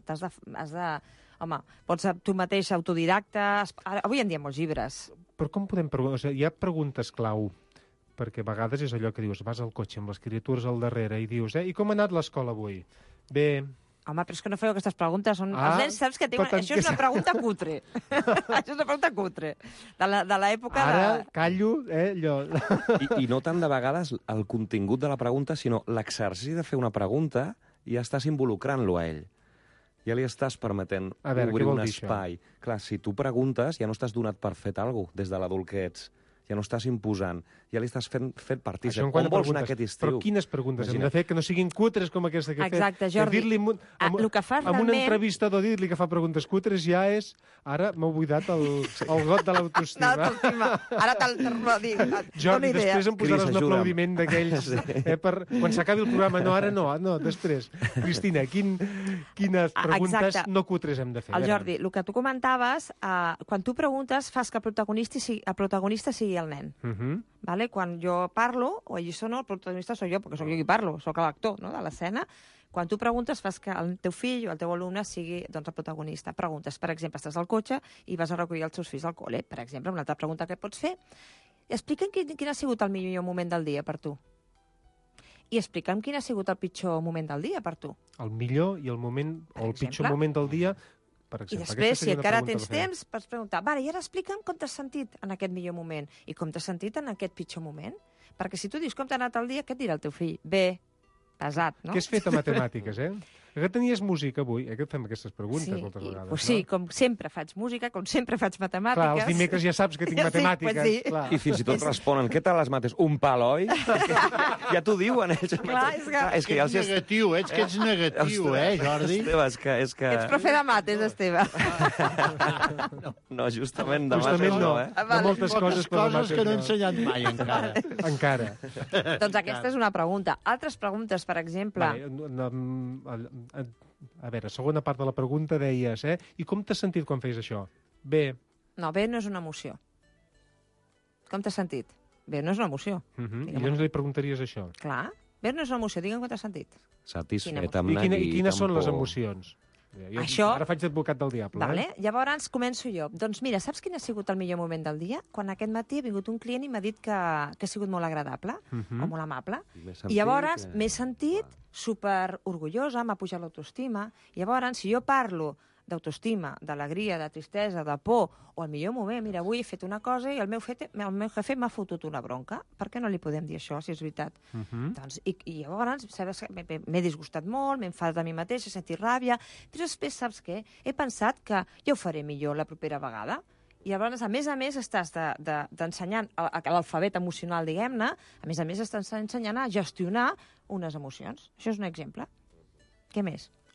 Speaker 9: Home, pots tu mateix autodidacta... Avui en dia molts llibres.
Speaker 6: Però com podem preguntar? O sigui, hi ha preguntes clau, perquè a vegades és allò que dius, vas al cotxe amb les criatures al darrere i dius, i com ha anat l'escola avui? Bé...
Speaker 9: Home, però és que no feu aquestes preguntes. Els nens saps que això és una pregunta cutre. Això és una pregunta cutre. De l'època de...
Speaker 6: Ara, callo, allò...
Speaker 7: I no tant de vegades el contingut de la pregunta, sinó l'exercici de fer una pregunta i ja estàs involucrant-lo a ell. Ja li estàs permetent obrir un espai. Clar, si tu preguntes, ja no estàs donat per fet alguna cosa des de l'adult que ets. Ja no estàs imposant, ja li estàs fent partícip. On vols anar aquest estiu?
Speaker 6: Però quines preguntes hem de fer que no siguin cutres com aquesta que he fet?
Speaker 9: Exacte, Jordi.
Speaker 6: Amb un entrevistador dir-li que fa preguntes cutres ja és... Ara m'heu buidat el got de l'autoestima.
Speaker 9: Ara te'l dic.
Speaker 6: Jordi, després em posaràs un aplaudiment d'aquells quan s'acabi el programa. No, ara no, després. Cristina, quines preguntes no cutres hem de fer?
Speaker 9: El Jordi, el que tu comentaves, quan tu preguntes fas que el protagonista sigui el nen. Vale? Quan jo parlo, o alliçono, el protagonista soc jo, perquè soc jo qui parlo, soc l'actor de l'escena. Quan tu preguntes, fas que el teu fill o el teu alumne sigui el protagonista. Preguntes, per exemple, estàs al cotxe i vas a recollir els teus fills al col·le. Per exemple, una altra pregunta que pots fer, explica'm quin ha sigut el millor moment del dia per tu. I explica'm quin ha sigut el pitjor moment del dia per tu.
Speaker 6: El millor i el moment, o el pitjor moment del dia...
Speaker 9: I després, si encara tens temps, pots preguntar, i ara explica'm com t'has sentit en aquest millor moment i com t'has sentit en aquest pitjor moment. Perquè si tu dius com t'ha anat el dia, què et dirà el teu fill? Bé, pesat, no?
Speaker 6: Què has fet a matemàtiques, Que tenies música avui? Que fem aquestes preguntes moltes vegades, no?
Speaker 9: Sí, com sempre faig música, com sempre faig matemàtiques.
Speaker 6: Clar, els dimecres ja saps que tinc matemàtiques.
Speaker 9: Sí.
Speaker 7: I fins i tot responen, què tal les mates? Un pal, oi? Ja t'ho diuen, ells.
Speaker 9: Clar,
Speaker 8: és que ets negatiu, Jordi?
Speaker 7: Esteve, és que...
Speaker 9: Ets profe de mates, Esteve.
Speaker 7: No, justament de mates no,
Speaker 6: De moltes coses
Speaker 8: que no he ensenyat mai,
Speaker 6: encara.
Speaker 9: Doncs aquesta és una pregunta. Altres preguntes, per exemple...
Speaker 6: A veure, segona part de la pregunta deies, i com t'has sentit quan feies això? Bé.
Speaker 9: No, bé no és una emoció. Com t'has sentit? Bé no és una emoció.
Speaker 6: I llavors li preguntaries això?
Speaker 9: Clar, bé no és una emoció, digue'm com t'has sentit.
Speaker 7: Satisfet, amb neguit,
Speaker 6: I quines són les emocions?
Speaker 9: Això...
Speaker 6: Ara faig d'advocat del diable.
Speaker 9: Vale. Llavors començo jo. Doncs mira, saps quin ha sigut el millor moment del dia? Quan aquest matí ha vingut un client i m'ha dit que ha sigut molt agradable, o molt amable. I llavors m'he sentit super orgullosa, m'ha pujat l'autoestima. Llavors, si jo parlo d'autoestima, d'alegria, de tristesa, de por, o al millor moment, mira, avui he fet una cosa i el meu jefe m'ha fotut una bronca. Per què no li podem dir això, si és veritat? Doncs, i llavors m'he disgustat molt, m'he enfadat a mi mateixa, he sentit ràbia, però després, saps què? He pensat que jo ho faré millor la propera vegada. I llavors, a més, estàs ensenyant l'alfabet emocional, diguem-ne, a més, estàs ensenyant a gestionar unes emocions. Això és un exemple. Què més?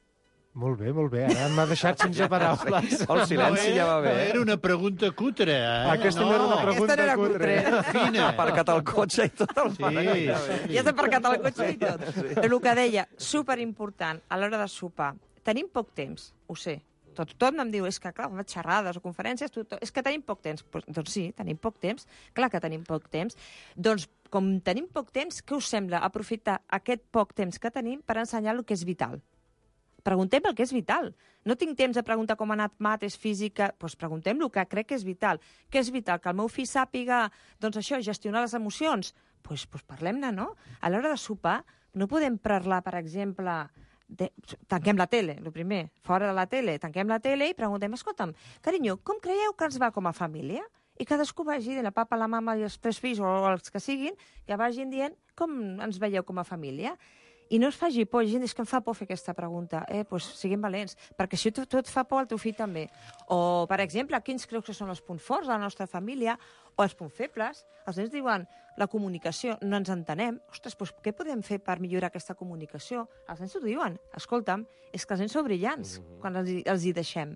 Speaker 6: Molt bé. Ara m'ha deixat sense paraules.
Speaker 7: El silenci ja va bé.
Speaker 8: No era una pregunta cutre,
Speaker 6: Aquesta no era una pregunta cutre.
Speaker 8: Fina.
Speaker 7: Ha aparcat el cotxe i tot el
Speaker 9: Ja s'ha aparcat el cotxe i tot. Però el que deia, superimportant, a l'hora de sopar, tenim poc temps, ho sé. Tothom em diu, és que, clar, faig xerrades o conferències, és que tenim poc temps. Doncs sí, tenim poc temps, clar que tenim poc temps. Doncs, com tenim poc temps, què us sembla aprofitar aquest poc temps que tenim per ensenyar el que és vital? Preguntem el que és vital. No tinc temps de preguntar com ha anat mates, física... Doncs preguntem el que crec que és vital. Què és vital? Que el meu fill sàpiga, doncs això, gestionar les emocions? Doncs parlem-ne, no? A l'hora de sopar no podem parlar, per exemple... Tanquem la tele, el primer. Fora de la tele, tanquem la tele i preguntem, escolta'm, carinyo, com creieu que ens va com a família? I cadascú vagi, la papa, la mama i els 3 fills, o els que siguin, que vagin dient com ens veieu com a família. I no es faci por, gent, és que em fa por fer aquesta pregunta. Doncs siguem valents, perquè si tu et fa por, el teu fill també. O, per exemple, quins creus que són els punts forts de la nostra família o els punts febles? Els nens diuen, la comunicació, no ens entenem. Ostres, doncs què podem fer per millorar aquesta comunicació? Els nens ho diuen. Escolta'm, és que els nens són brillants quan els hi deixem.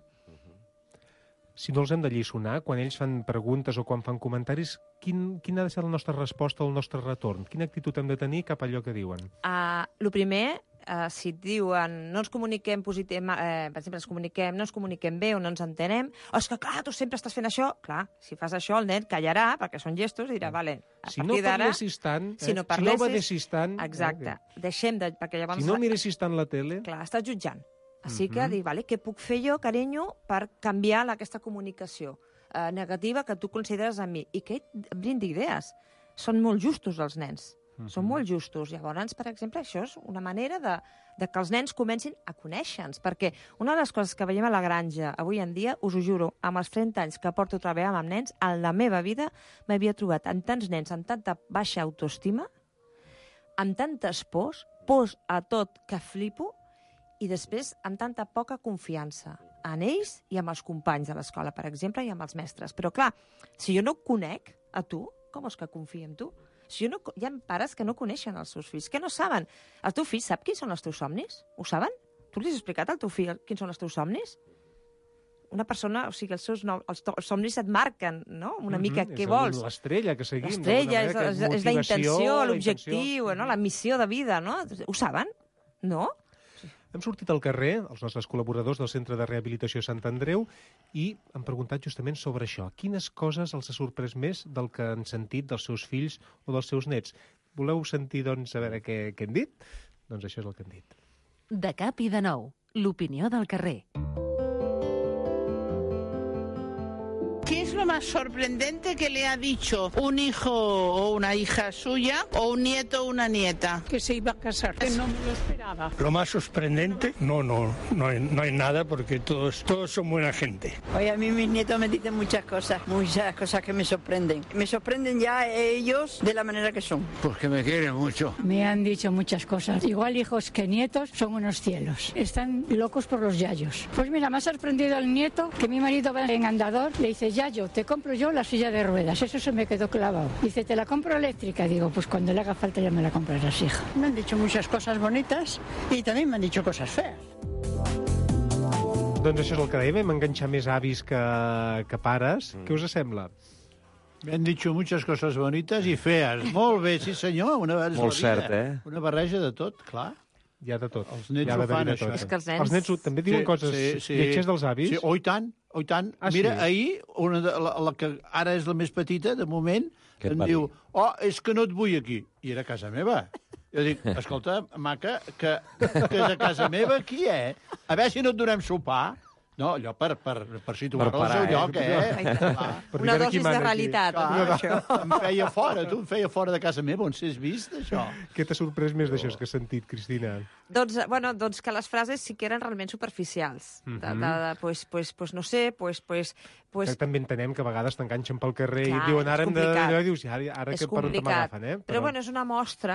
Speaker 6: Si no els hem de lliçonar, quan ells fan preguntes o quan fan comentaris, quina ha de ser la nostra resposta o el nostre retorn? Quina actitud hem de tenir cap a allò que diuen?
Speaker 9: El primer, si et diuen no ens comuniquem positivament, per exemple, no ens comuniquem bé o no ens entenem, o és que, clar, tu sempre estàs fent això. Clar, si fas això, el nen callarà, perquè són gestos, i dirà, vale, a partir d'ara... Si no
Speaker 6: obedessis tant...
Speaker 9: Exacte, deixem de... Perquè llavors...
Speaker 6: Si no miressis tant la tele...
Speaker 9: Clar, estàs jutjant. Així que dir, vale, què puc fer jo, carinyo, per canviar aquesta comunicació negativa que tu consideres a mi? I que brindi idees. Són molt justos els nens. Són molt justos. Llavors, per exemple, això és una manera de que els nens comencin a conèixer-nos. Perquè una de les coses que veiem a la granja avui en dia, us ho juro, amb els 30 anys que porto treballant amb nens, en la meva vida m'havia trobat amb tants nens amb tanta baixa autoestima, amb tantes pors a tot que flipo, i després amb tanta poca confiança en ells i amb els companys de l'escola, per exemple, i amb els mestres. Però, clar, si jo no conec a tu, com és que confio en tu? Si no, hi ha pares que no coneixen els seus fills, que no saben. El teu fill sap quins són els teus somnis? Ho saben? Tu li has explicat al teu fill quins són els teus somnis? Una persona, o sigui, els somnis et marquen, no? Una mica què vols.
Speaker 6: L'estrella que seguim.
Speaker 9: L'estrella és la intenció, l'objectiu, la missió de vida, no? Ho saben? No?
Speaker 6: Hem sortit al carrer, els nostres col·laboradors del Centre de Rehabilitació Sant Andreu, i han preguntat justament sobre això. Quines coses els ha sorprès més del que han sentit dels seus fills o dels seus nets? Voleu sentir, doncs, a veure què han dit? Doncs això és el que han dit.
Speaker 4: De cap i de nou, l'opinió del carrer.
Speaker 12: ¿Qué es lo más sorprendente que le ha dicho un hijo o una hija suya o un nieto o una nieta?
Speaker 13: Que se iba a casar, que no me lo esperaba.
Speaker 14: Lo más sorprendente, no hay nada porque todos son buena gente.
Speaker 15: Oye, a mí mis nietos me dicen muchas cosas que me sorprenden. Me sorprenden ya ellos de la manera que son.
Speaker 14: Porque me quieren mucho.
Speaker 13: Me han dicho muchas cosas. Igual hijos que nietos son unos cielos. Están locos por los yayos. Pues mira, me ha sorprendido el nieto que mi marido va en andador, le dice, Yayo, te compro yo la silla de ruedas. Eso se me quedó clavado. Dice, ¿te la compro eléctrica? Digo, pues cuando le haga falta ya me la comprarás, hija.
Speaker 15: Me han dicho muchas cosas bonitas y también me han dicho cosas feas.
Speaker 6: Doncs això és el que dèiem, hem enganxat més avis que pares. Què us sembla?
Speaker 8: Me han dicho muchas cosas bonitas y feas. Molt bé, sí senyor.
Speaker 7: Molt cert,
Speaker 8: Una barreja de tot, clar.
Speaker 6: Hi ha de tot.
Speaker 8: Els nets ho fan, això.
Speaker 9: És que els nens...
Speaker 6: Els nets també diuen coses lletges dels avis?
Speaker 8: Sí, oh i tant. Mira, ahir, la que ara és la més petita, de moment, em diu, és que no et vull aquí. I era a casa meva. Jo dic, escolta, maca, que és a casa meva aquí, A veure si no et donem sopar. No, allò per situar-lo al seu lloc,
Speaker 9: Una dosis de realitat.
Speaker 8: Em feia fora de casa meva, on s'és vist, això.
Speaker 6: Què t'ha sorprès més d'això que has sentit, Cristina?
Speaker 9: Doncs que les frases sí que eren realment superficials. Pues no sé,
Speaker 6: També entenem que a vegades t'enganxen pel carrer i diuen, ara hem de... Ara que per on te m'agafen,
Speaker 9: Però bueno, és una mostra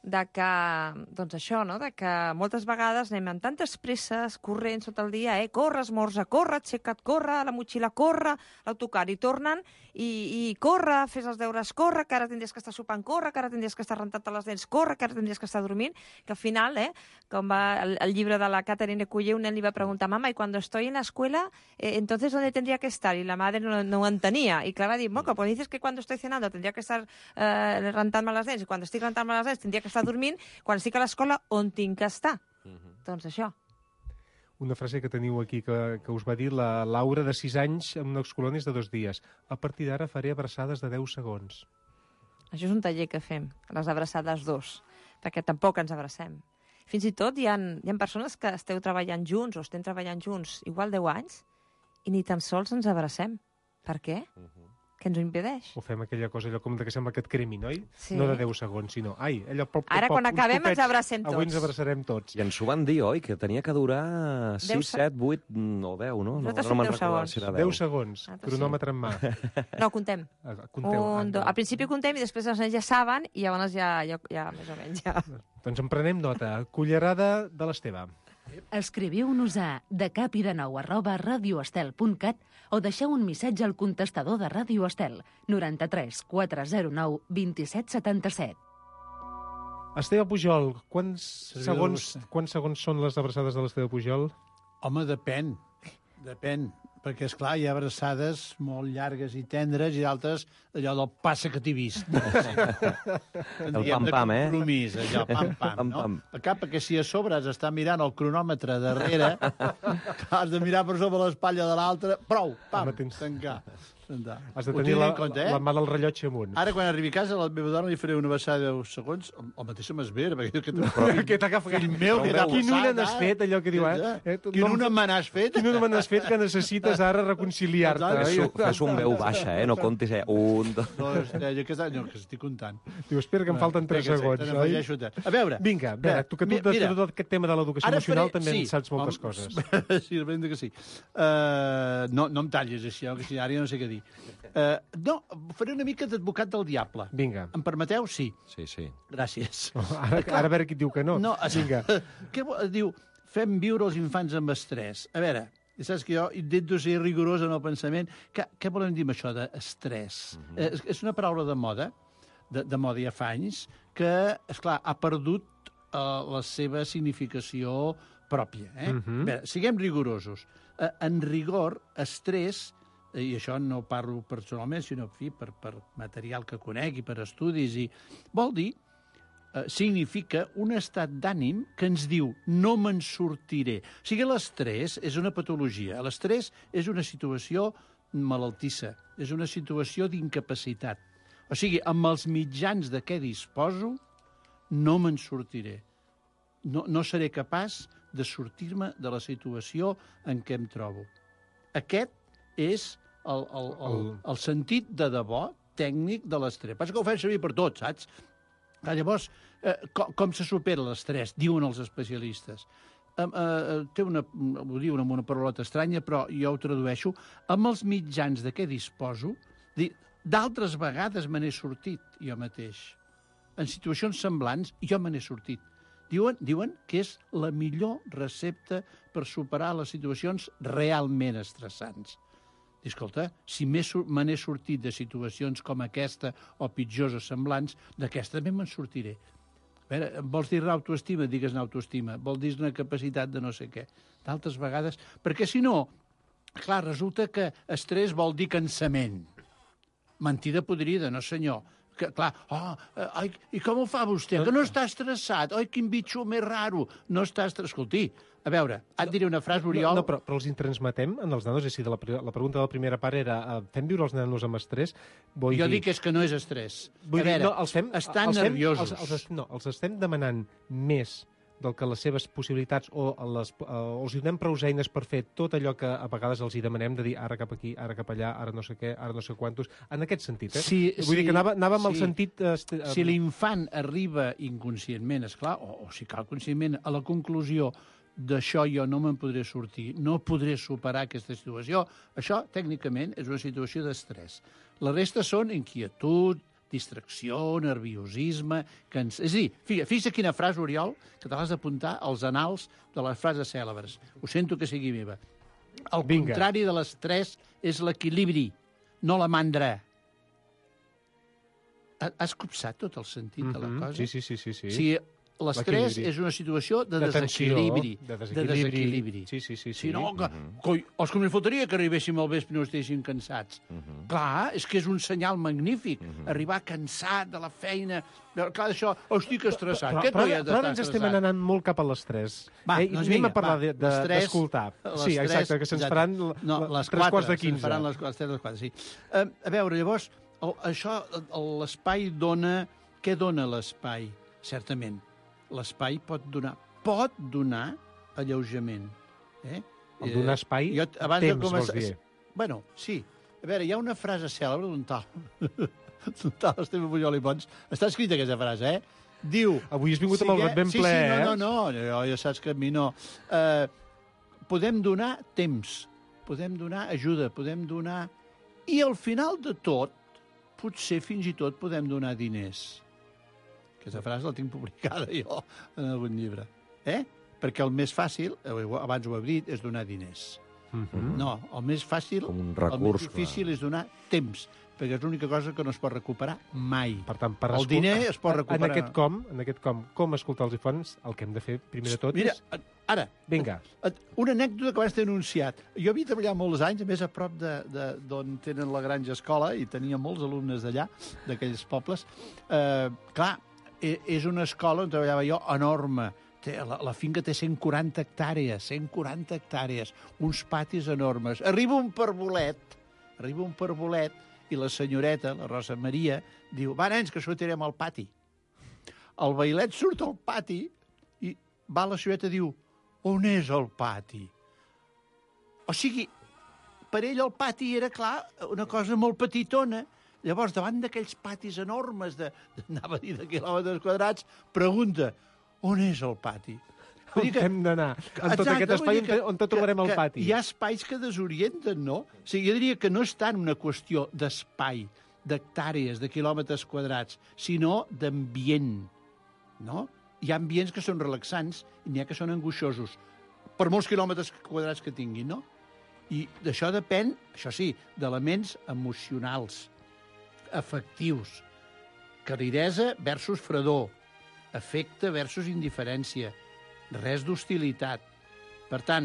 Speaker 9: de que, doncs això, no? De que moltes vegades anem amb tantes presses, corrents tot el dia, corre, esmorza, corre, aixeca't, corre, la motxilla, corre, l'autocar, i tornen, i corre, fes els deures, corre, que ara tindries que estar sopant, corre, que ara tindries que estar rentat les dents, corre, que ara tindries que estar dormint, que al final, com va el llibre de la Catherine Culler, un nen li va preguntar, mamá, y cuando estoy en la escuela, entonces ¿dónde tendría que estar? Y la madre no ho entenia, i clar, va dir, moca, pues dices que cuando estoy cenando tendría que estar rentant-me les dents, i quan estic rentant-me les dents tindria que estar dormint, quan estic a l'escola, on tinc que estar? Doncs això.
Speaker 6: Una frase que teniu aquí que us va dir la Laura, de 6 anys, amb unes colònies de 2 dies. A partir d'ara faré abraçades de 10 segons.
Speaker 9: Això és un taller que fem, les abraçades 2, perquè tampoc ens abracem. Fins i tot hi ha persones que esteu treballant junts o estem treballant junts igual 10 anys i ni tan sols ens abracem. Per què? Què ens ho impedeix?
Speaker 6: O fem aquella cosa, allò com que sembla que et cremin, oi? Sí. No de 10 segons, sinó... allò
Speaker 9: Ara, quan acabem, ens abracem tots.
Speaker 6: Avui ens abraçarem tots.
Speaker 7: I ens ho van dir, oi? Que tenia que durar 6, 7, 8 o 10, no?
Speaker 9: No me'n recordo
Speaker 7: si era
Speaker 6: 10 segons, cronòmetre en mà.
Speaker 9: No, contem. Al principi contem i després els nens ja saben i llavors ja més o menys ja...
Speaker 6: Doncs en prenem nota. Cullerada de l'Esteve.
Speaker 16: Escriviu-nos a decapidenow@radioestel.cat o deixeu un missatge al contestador de Ràdio Estel 93 409 27 77.
Speaker 6: Esteve Pujol, quants segons són les abraçades de l'Esteve Pujol?
Speaker 8: Home, depèn, perquè, esclar, hi ha abraçades molt llargues i tendres i d'altres allò del passa que t'he vist.
Speaker 7: El pam-pam,
Speaker 8: compromís, allò, pam-pam, no? A cap, perquè si a sobre has d'estar mirant el cronòmetre darrere, has de mirar per sobre l'espatlla de l'altre, prou, pam, tancar.
Speaker 6: Has de tenir la mà del rellotge amunt.
Speaker 8: Ara, quan arribi a casa, a la meva dona li faré una abraçada de 10 segons, el mateix se m'esvera, perquè
Speaker 6: que t'agafa... Fill meu, quin una n'has fet, allò que diu...
Speaker 8: Quin una me n'has fet?
Speaker 6: Quin una me n'has fet que necessites ara reconciliar-te.
Speaker 7: Fes un veu baixa, no comptis, un...
Speaker 8: No, que estic comptant.
Speaker 6: Diu, espera que em falten 3 segons, oi?
Speaker 8: A veure...
Speaker 6: Vinga, tu que tu de tot aquest tema de l'educació emocional també en saps moltes coses.
Speaker 8: Sí, que sí. No em tallis així, que si ara ja no sé què dir. No, faré una mica d'advocat del diable.
Speaker 6: Vinga.
Speaker 8: Em permeteu? Sí.
Speaker 7: Sí.
Speaker 8: Gràcies.
Speaker 6: Ara a veure qui diu que no.
Speaker 8: No, vinga. Diu, fem viure els infants amb estrès. A veure, saps que jo intento ser rigorós en el pensament. Què volem dir amb això d'estrès? És una paraula de moda, de moda ja fa anys, que, esclar, ha perdut la seva significació pròpia. A veure, siguem rigorosos. En rigor, estrès, i això no parlo personalment, sinó per material que conec i per estudis, i vol dir, significa un estat d'ànim que ens diu no me'n sortiré. O sigui, l'estrès és una patologia. L'estrès és una situació malaltissa, és una situació d'incapacitat. O sigui, amb els mitjans de què disposo, no me'n sortiré. No seré capaç de sortir-me de la situació en què em trobo. Aquest és el sentit de debò tècnic de l'estrès. Passa que ho fem servir per tot, saps? Llavors, com se supera l'estrès, diuen els especialistes. Té ho diuen amb una parolota estranya, però jo ho tradueixo. Amb els mitjans de què disposo, d'altres vegades me n'he sortit jo mateix. En situacions semblants, jo me n'he sortit. Diuen que és la millor recepta per superar les situacions realment estressants. Escolta, si me n'he sortit de situacions com aquesta o pitjors o semblants, d'aquesta també me'n sortiré. A veure, vols dir-ne autoestima? Digues-ne autoestima. Vol dir-ne capacitat de no sé què. D'altres vegades... Perquè si no, clar, resulta que estrès vol dir cansament. Mentida podrida, no senyor. Que, clar, i com ho fa vostè? Que no està estressat. Ai, quin bitxo més raro. No està estressat. Escolti, a veure, et diré una frase, Oriol...
Speaker 6: No, però els transmetem en els nanos? És a dir, la pregunta de la primera part era fem viure els nanos amb estrès?
Speaker 8: Jo dic que és que no és estrès. A veure, estan nerviosos.
Speaker 6: Els estem demanant més del que les seves possibilitats o els donem prou eines per fer tot allò que a vegades els hi demanem de dir ara cap aquí, ara cap allà, ara no sé què, ara no sé quantos, en aquest sentit, Vull dir que anava amb el sentit...
Speaker 8: Si l'infant arriba inconscientment, esclar, o si cal conscientment, a la conclusió d'això jo no me'n podré sortir, no podré superar aquesta situació, això tècnicament és una situació d'estrès. La resta són inquietud, distracció, nerviosisme... És a dir, fixa quina frase, Oriol, que te l'has d'apuntar als anals de les frases cèlebres. Ho sento que sigui meva. El contrari de l'estrès és l'equilibri, no la mandra. Has copsat tot el sentit de la cosa?
Speaker 6: Sí.
Speaker 8: O sigui, l'estrès és una situació de desequilibri. De desequilibri.
Speaker 6: Sí.
Speaker 8: Si no, els que me faltaria que arribéssim al vespre i no estiguessin cansats. Clar, és que és un senyal magnífic, arribar cansat de la feina. Clar, això, estic estressat.
Speaker 6: Però ara ens estem anant molt cap a l'estrès. Anem a parlar d'escoltar. Sí, exacte, que se'ns faran les 3:15.
Speaker 8: Faran les 3:15, sí. A veure, llavors, això, l'espai dona... Què dona l'espai? Certament, l'espai pot donar alleujament.
Speaker 6: El donar espai, temps, vols dir?
Speaker 8: Bueno, sí. A veure, hi ha una frase cèlebre d'un tal Esteve Pujol i Pons. Està escrita aquesta frase, Diu...
Speaker 6: Avui has vingut amb el got ben ple,
Speaker 8: No, ja saps que a mi no. Podem donar temps, podem donar ajuda, podem donar... I al final de tot, potser fins i tot podem donar diners. Aquesta frase la tinc publicada jo en algun llibre. Perquè el més fàcil, abans ho he dit, és donar diners. No, el més fàcil, el més difícil és donar temps, perquè és l'única cosa que no es pot recuperar mai.
Speaker 6: Per tant,
Speaker 8: el diner es pot recuperar...
Speaker 6: En aquest com escoltar els infants, el que hem de fer primer de tot
Speaker 8: és... Mira, ara,
Speaker 6: vinga.
Speaker 8: Una anècdota que abans t'he anunciat. Jo havia treballat molts anys, a més a prop d'on tenen la granja escola, i tenia molts alumnes d'allà, d'aquells pobles. Clar, és una escola on treballava jo enorme. La finca té 140 hectàrees, uns patis enormes. Arriba un parvolet, i la senyoreta, la Rosa Maria, diu, va, nens, que sortirem al pati. El bailet surt al pati i va la senyoreta i diu, on és el pati? O sigui, per ell el pati era, clar, una cosa molt petitona. Llavors, davant d'aquells patis enormes anava a dir de quilòmetres quadrats, pregunta, on és el pati?
Speaker 6: On hem d'anar? En tot aquest espai on trobarem el pati?
Speaker 8: Hi ha espais que desorienten, no? O sigui, jo diria que no és tant una qüestió d'espai, d'hectàrees, de quilòmetres quadrats, sinó d'ambient, no? Hi ha ambients que són relaxants i n'hi ha que són angoixosos, per molts quilòmetres quadrats que tinguin, no? I d'això depèn, això sí, d'elements emocionals, afectius, calidesa versus fredor, afecte versus indiferència, res d'hostilitat. Per tant,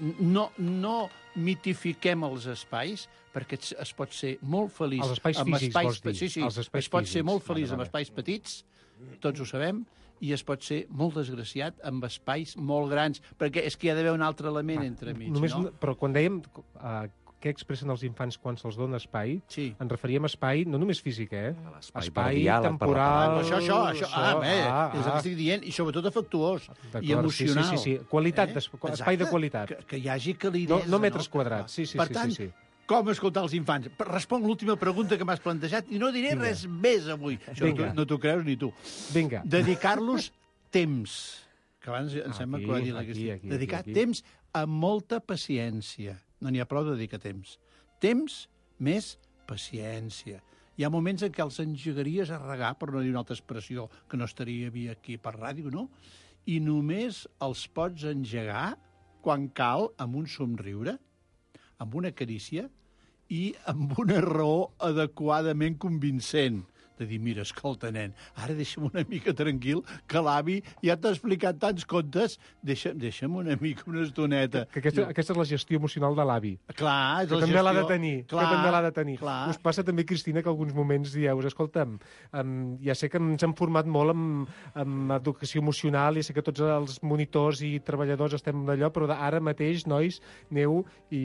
Speaker 8: no mitifiquem els espais, perquè es pot ser molt feliç...
Speaker 6: Els espais físics, vols dir?
Speaker 8: Sí, es pot ser molt feliç amb espais petits, tots ho sabem, i es pot ser molt desgraciat amb espais molt grans, perquè és que hi ha d'haver un altre element entremig, no?
Speaker 6: Però quan dèiem què expressen els infants quan se'ls dona espai, ens referíem a espai no només físic, espai temporal...
Speaker 8: Això, és el que estic dient, i sobretot afectuós i emocional.
Speaker 6: Sí. Qualitat, espai de qualitat.
Speaker 8: Que hi hagi calidesa.
Speaker 6: No metres quadrats, sí.
Speaker 8: Per tant, com escoltar els infants? Responc l'última pregunta que m'has plantejat i no diré res més avui. Això no t'ho creus ni tu.
Speaker 6: Vinga.
Speaker 8: Dedicar-los temps. Que abans em sembla que ho va dir la Cristina. Dedicar temps amb molta paciència. No n'hi ha prou de dedicar temps. Temps més paciència. Hi ha moments en què els engegaries a regar, per no dir una altra expressió que no estaria bé aquí per ràdio, no? I només els pots engegar quan cal amb un somriure, amb una carícia i amb una raó adequadament convincent. De dir, mira, escolta, nen, ara deixa'm una mica tranquil, que l'avi ja t'ha explicat tants contes, deixa'm una mica, una estoneta.
Speaker 6: Aquesta és la gestió emocional de l'avi.
Speaker 8: Clar, és la gestió...
Speaker 6: Que també l'ha de tenir. Us passa també, Cristina, que alguns moments dieu, escolta'm, ja sé que ens hem format molt amb educació emocional, ja sé que tots els monitors i treballadors estem d'allò, però ara mateix, nois, aneu i...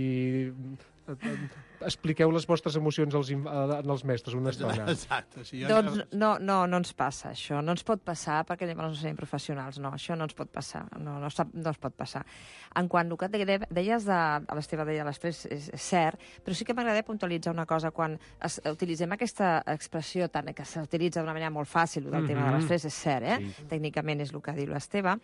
Speaker 6: expliqueu les vostres emocions als mestres una estona.
Speaker 8: Exacte. Sí,
Speaker 9: doncs no ens passa això. No ens pot passar perquè llavors no serem professionals. No, això no ens pot passar. No es pot passar. En quant al que deies l'Esteve deia l'estrès, és cert, però sí que m'agradaria puntualitzar una cosa. Quan utilitzem aquesta expressió que s'utilitza d'una manera molt fàcil, del tema de l'estrès, és cert, Sí. Tècnicament és el que diu l'Esteve.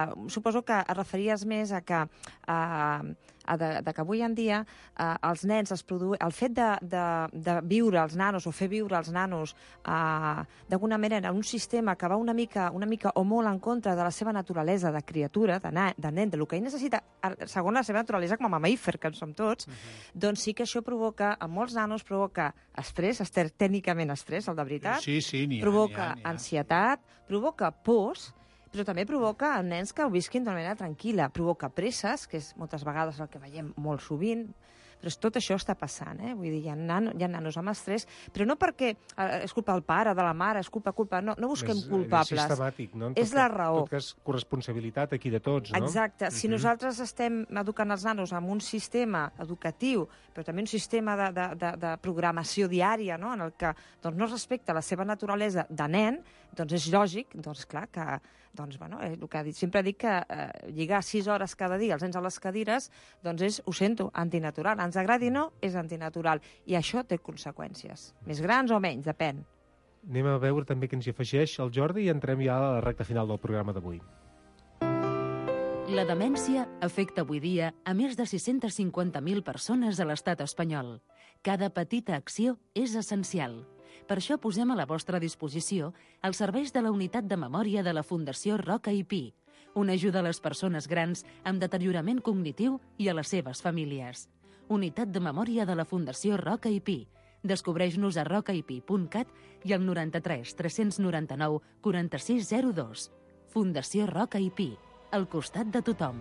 Speaker 9: Suposo que et referies més a que que avui en dia els nens, el fet de viure els nanos o fer viure els nanos d'alguna manera en un sistema que va una mica o molt en contra de la seva naturalesa de criatura, de nen, del que ell necessita, segons la seva naturalesa com a mamífer, que en som tots, doncs sí que això provoca, a molts nanos provoca estrès, tècnicament estrès, el de veritat, provoca ansietat, provoca pors, però també provoca a nens que ho visquin d'una manera tranquil·la, provoca presses, que és moltes vegades el que veiem molt sovint, però tot això està passant, vull dir, hi ha nanos amb estrès, però no perquè és culpa del pare, de la mare, és culpa, no busquem culpables.
Speaker 6: És sistemàtic, no?
Speaker 9: És la raó.
Speaker 6: En tot cas, corresponsabilitat aquí de tots, no?
Speaker 9: Exacte. Si nosaltres estem educant els nanos amb un sistema educatiu, però també un sistema de programació diària, no?, en el que no es respecta la seva naturalesa de nen, doncs és lògic, doncs clar, que el que sempre dic que lligar 6 hores cada dia els nens a les cadires, doncs és, ho sento, antinatural. Ens agradi o no, és antinatural. I això té conseqüències. Més grans o menys, depèn.
Speaker 6: Anem a veure també què ens hi afegeix el Jordi i entrem ja a la recta final del programa d'avui.
Speaker 16: La demència afecta avui dia a més de 650.000 persones a l'estat espanyol. Cada petita acció és essencial. Per això posem a la vostra disposició els serveis de la Unitat de Memòria de la Fundació Roca i Pi, una ajuda a les persones grans amb deteriorament cognitiu i a les seves famílies. Unitat de Memòria de la Fundació Roca i Pi. Descobreix-nos a rocaipi.cat i al 93 399 4602. Fundació Roca i Pi, al costat de tothom.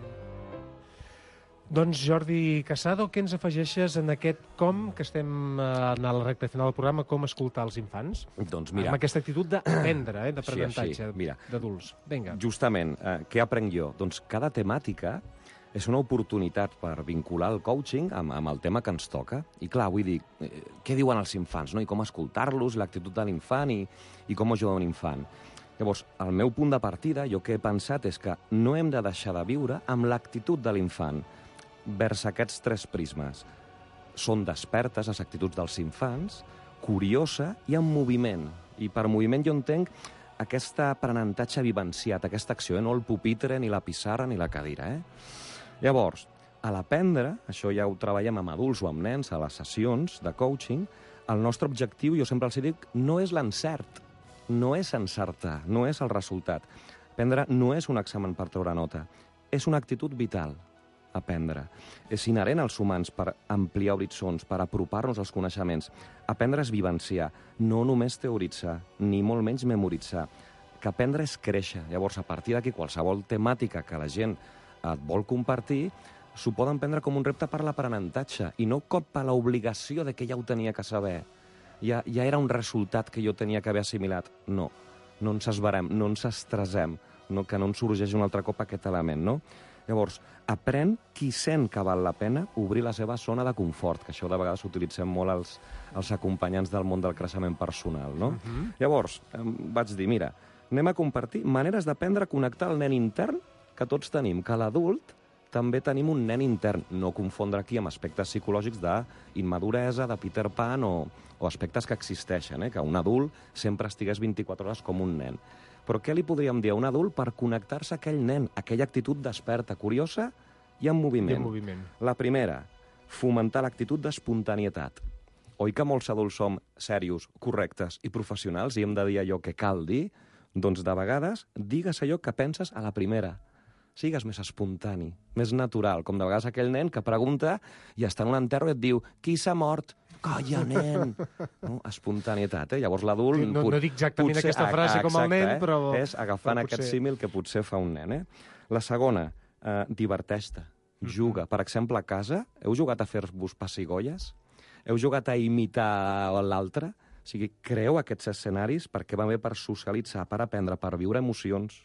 Speaker 6: Doncs Jordi Casado, què ens afegeixes en aquest que estem a la recta final del programa, com escoltar els infants?
Speaker 7: Doncs mira...
Speaker 6: Amb aquesta actitud d'aprendre, d'aprenentatge d'adults. Vinga.
Speaker 7: Justament, què aprenc jo? Doncs cada temàtica és una oportunitat per vincular el coaching amb el tema que ens toca. I clar, vull dir, què diuen els infants, no? I com escoltar-los, l'actitud de l'infant i com ajuda un infant. Llavors, el meu punt de partida, jo que he pensat, és que no hem de deixar de viure amb l'actitud de l'infant vers aquests 3 prismes. Són despertes les actituds dels infants, curiosa i en moviment. I per moviment jo entenc aquest aprenentatge vivenciat, aquesta acció, no el pupitre, ni la pissarra, ni la cadira. Llavors, a l'aprendre, això ja ho treballem amb adults o amb nens a les sessions de coaching, el nostre objectiu, jo sempre els dic, no és l'encert, no és encertar, no és el resultat. Aprendre no és un examen per treure nota, és una actitud vital. Aprendre. És inherent als humans per ampliar horitzons, per apropar-nos als coneixements. Aprendre és vivenciar, no només teoritzar, ni molt menys memoritzar. Que aprendre és créixer. Llavors, a partir d'aquí, qualsevol temàtica que la gent et vol compartir, s'ho poden prendre com un repte per l'aprenentatge, i no com per l'obligació de que ja ho tenia que saber. Ja era un resultat que jo tenia que haver assimilat. No ens esverem, no ens estressem, que no ens sorgeix un altre cop aquest element, no? Llavors, aprèn qui sent que val la pena obrir la seva zona de confort, que això de vegades utilitzem molt els acompanyants del món del creixement personal, no? Llavors, vaig dir, mira, anem a compartir maneres d'aprendre a connectar el nen intern que tots tenim, que l'adult també tenim un nen intern, no confondre aquí amb aspectes psicològics d'immaduresa, de Peter Pan o aspectes que existeixen, que un adult sempre estigués 24 hores com un nen. Però què li podríem dir a un adult per connectar-se a aquell nen, aquella actitud desperta, curiosa i en moviment? La primera, fomentar l'actitud d'espontanietat. Oi que molts adults som serios, correctes i professionals i hem de dir allò que cal dir? Doncs de vegades digues allò que penses a la primera. Sigues més espontani, més natural, com de vegades aquell nen que pregunta i està en un enterro i et diu «Qui s'ha mort?» «Calla, nen!» Espontanietat, Llavors l'adult...
Speaker 6: No dic exactament aquesta frase com el nen, però...
Speaker 7: És agafant aquest símil que potser fa un nen, La segona, diverteix-te, juga. Per exemple, a casa, heu jugat a fer-vos pessigolles? Heu jugat a imitar l'altre? O sigui, creeu aquests escenaris perquè va bé per socialitzar, per aprendre, per viure emocions.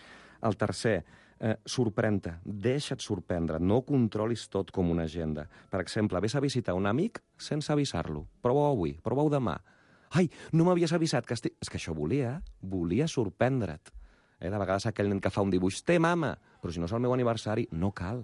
Speaker 7: El tercer, sorprèn-te, deixa't sorprendre, no controlis tot com una agenda. Per exemple, vés a visitar un amic sense avisar-lo. Prova-ho avui, prova-ho demà. Ai, no m'havies avisat que estic... És que això volia sorprendre't. De vegades aquell nen que fa un dibuix, té mama, però si no és el meu aniversari, no cal.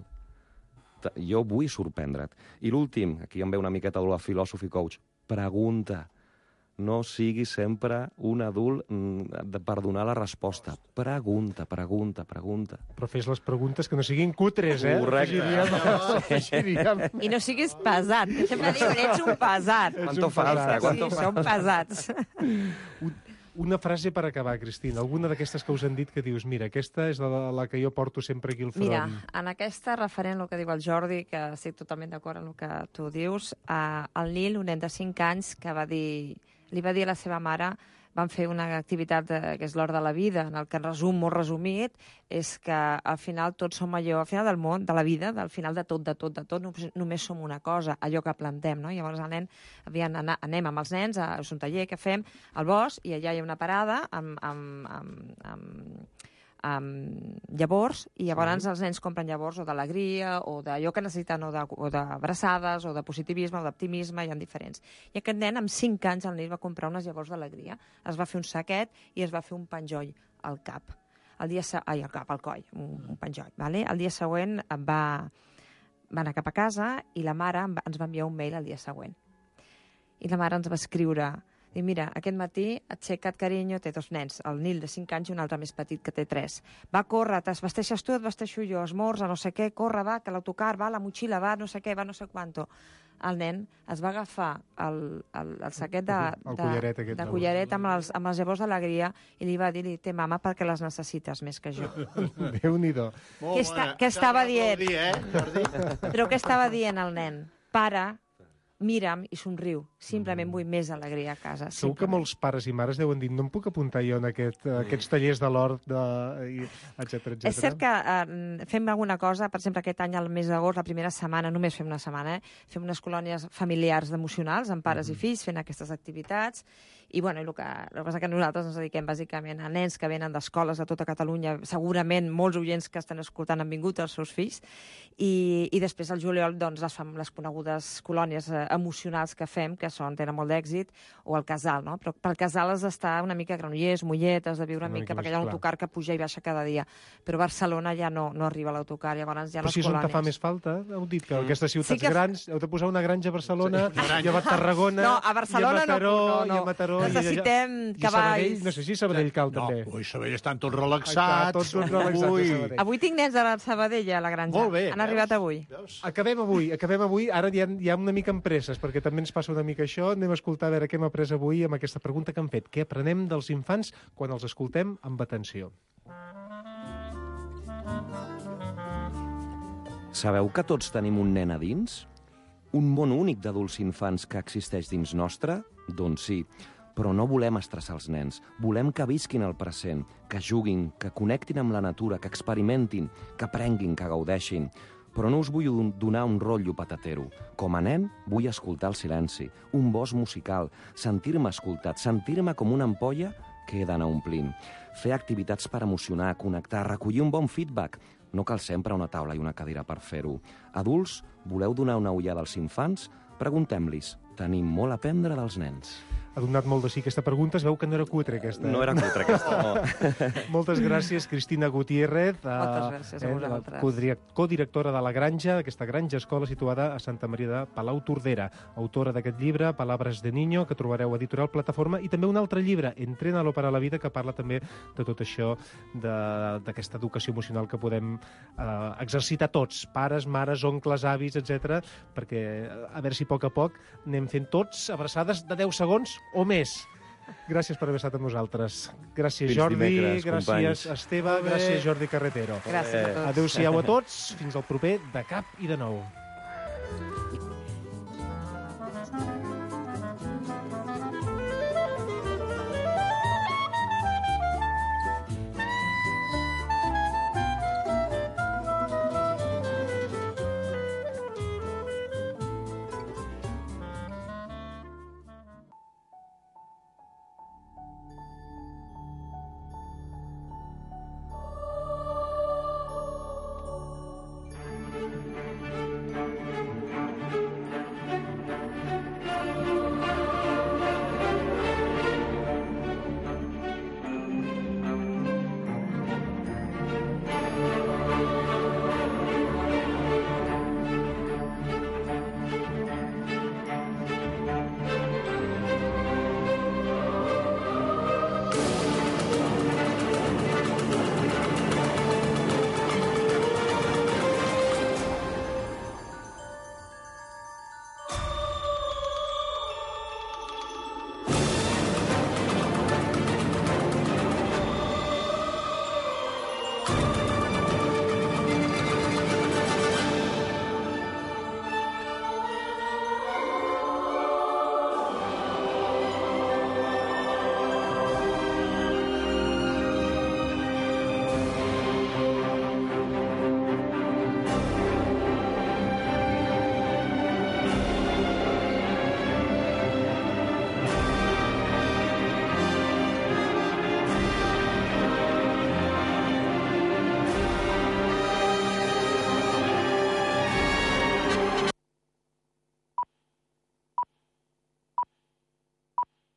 Speaker 7: Jo vull sorprendre't. I l'últim, aquí em ve una miqueta de filòsof i coach, pregunta. no sigui sempre un adult per donar la resposta. Pregunta.
Speaker 6: Però fes les preguntes que no siguin cutres, eh?
Speaker 7: Correcte.
Speaker 9: I no siguis pesat. Sempre diuen, ets un pesat.
Speaker 7: Quanto falta?
Speaker 9: Sí, són pesats.
Speaker 6: Una frase per acabar, Cristina. Alguna d'aquestes que us han dit que dius, mira, aquesta és la que jo porto sempre aquí al front.
Speaker 9: Mira, en aquesta, referent al que diu el Jordi, que estic totalment d'acord amb el que tu dius, el Nil, un nen de 5 anys, que li va dir a la seva mare, van fer una activitat que és l'hora de la vida, en el que, en resum, molt resumit, és que al final tots som allò, al final del món, de la vida, al final de tot, només som una cosa, allò que plantem, no? Llavors el nen, anem amb els nens, és un taller que fem al bosc, i allà hi ha una parada amb llavors, i llavors els nens compren llavors o d'alegria, o d'allò que necessiten, o d'abraçades, o de positivisme, o d'optimisme, hi ha diferents. I aquest nen, amb 5 anys, el Nil va comprar unes llavors d'alegria. Es va fer un saquet i es va fer un penjoll al cap. Al coll, un penjoll. Vale? El dia següent va anar cap a casa i la mare ens va enviar un mail el dia següent. I la mare ens va escriure: i mira, aquest matí, aixeca't, carinyo, té 2 nens, el Nil de 5 anys i un altre més petit que té 3. Va, corre, t'es vesteixes tu, et vesteixo jo, esmorza, no sé què, corre, va, que l'autocar, va, la motxilla, va, no sé què, va, no sé quanto. El nen es va agafar el saquet de collaret amb les llavors d'alegria i li va dir, té mama perquè les necessites més que jo.
Speaker 6: Déu-n'hi-do.
Speaker 9: Què estava dient? Però què estava dient el nen? Pare, mira'm i somriu. Simplement vull més alegria a casa.
Speaker 6: Segur que molts pares i mares deuen dir, no em puc apuntar jo en aquests tallers de l'hort, etcètera.
Speaker 9: És cert que fem alguna cosa, per exemple, aquest any al mes d'agost, la primera setmana, només fem una setmana, fem unes colònies familiars emocionals amb pares i fills fent aquestes activitats, i bueno, el que passa que nosaltres ens dediquem bàsicament a nens que venen d'escoles de tota Catalunya, segurament molts oients que estan escoltant han vingut els seus fills, i després al juliol doncs les conegudes colònies emocionals que fem, que tenen molt d'èxit, o el casal, no? Però pel casal has d'estar una mica a Granollers, Mollet, has de viure una mica, perquè hi ha un autocar que puja i baixa cada dia. Però a Barcelona ja no arriba l'autocar, llavors ja les colònies.
Speaker 6: Però si és on te fa més falta, heu dit que aquestes ciutats grans heu de posar una granja a Barcelona, i a Tarragona,
Speaker 9: no, a Barcelona
Speaker 6: i a Mataró,
Speaker 9: necessitem cavalls.
Speaker 6: No sé si Sabadell cal també.
Speaker 8: Ui, Sabadell estan tots relaxats.
Speaker 9: Avui tinc nens de Sabadell a la granja.
Speaker 8: Molt bé.
Speaker 9: Han arribat avui.
Speaker 6: Acabem avui. Ara ja una mica amb presses, perquè també ens passa una mica això. Anem a escoltar a veure què hem après avui amb aquesta pregunta que han fet. Què aprenem dels infants quan els escoltem amb atenció?
Speaker 7: Sabeu que tots tenim un nen a dins? Un món únic d'adults i infants que existeix dins nostre? Doncs sí, però no volem estressar els nens. Volem que visquin el present, que juguin, que connectin amb la natura, que experimentin, que aprenguin, que gaudeixin. Però no us vull donar un rotllo patatero. Com a nen, vull escoltar el silenci, un bosc musical, sentir-me escoltat, sentir-me com una ampolla que he d'anar omplint. Fer activitats per emocionar, connectar, recollir un bon feedback. No cal sempre una taula i una cadira per fer-ho. Adults, voleu donar una ullada als infants? Preguntem-los. Tenim molt a aprendre dels nens.
Speaker 6: Ha donat molt de sí aquesta pregunta. Es veu que no era cutre, aquesta.
Speaker 7: No era cutre, aquesta, no.
Speaker 6: Moltes gràcies, Cristina Gutiérrez.
Speaker 9: Moltes gràcies a vosaltres.
Speaker 6: Codirectora de la Granja, d'aquesta granja escola situada a Santa Maria de Palautordera. Autora d'aquest llibre, Palabras de Niño, que trobareu a Editorial Plataforma, i també un altre llibre, Entrénalo para la vida, que parla també de tot això, d'aquesta educació emocional que podem exercitar tots, pares, mares, oncles, avis, etc, perquè a veure si a poc anem fent tots abraçades de 10 segons o més. Gràcies per haver estat amb nosaltres. Gràcies, Jordi. Gràcies, Esteve. Gràcies, Jordi Carretero.
Speaker 9: Gràcies a tots.
Speaker 6: Adéu-siau a tots. Fins al proper De Cap i de Nou.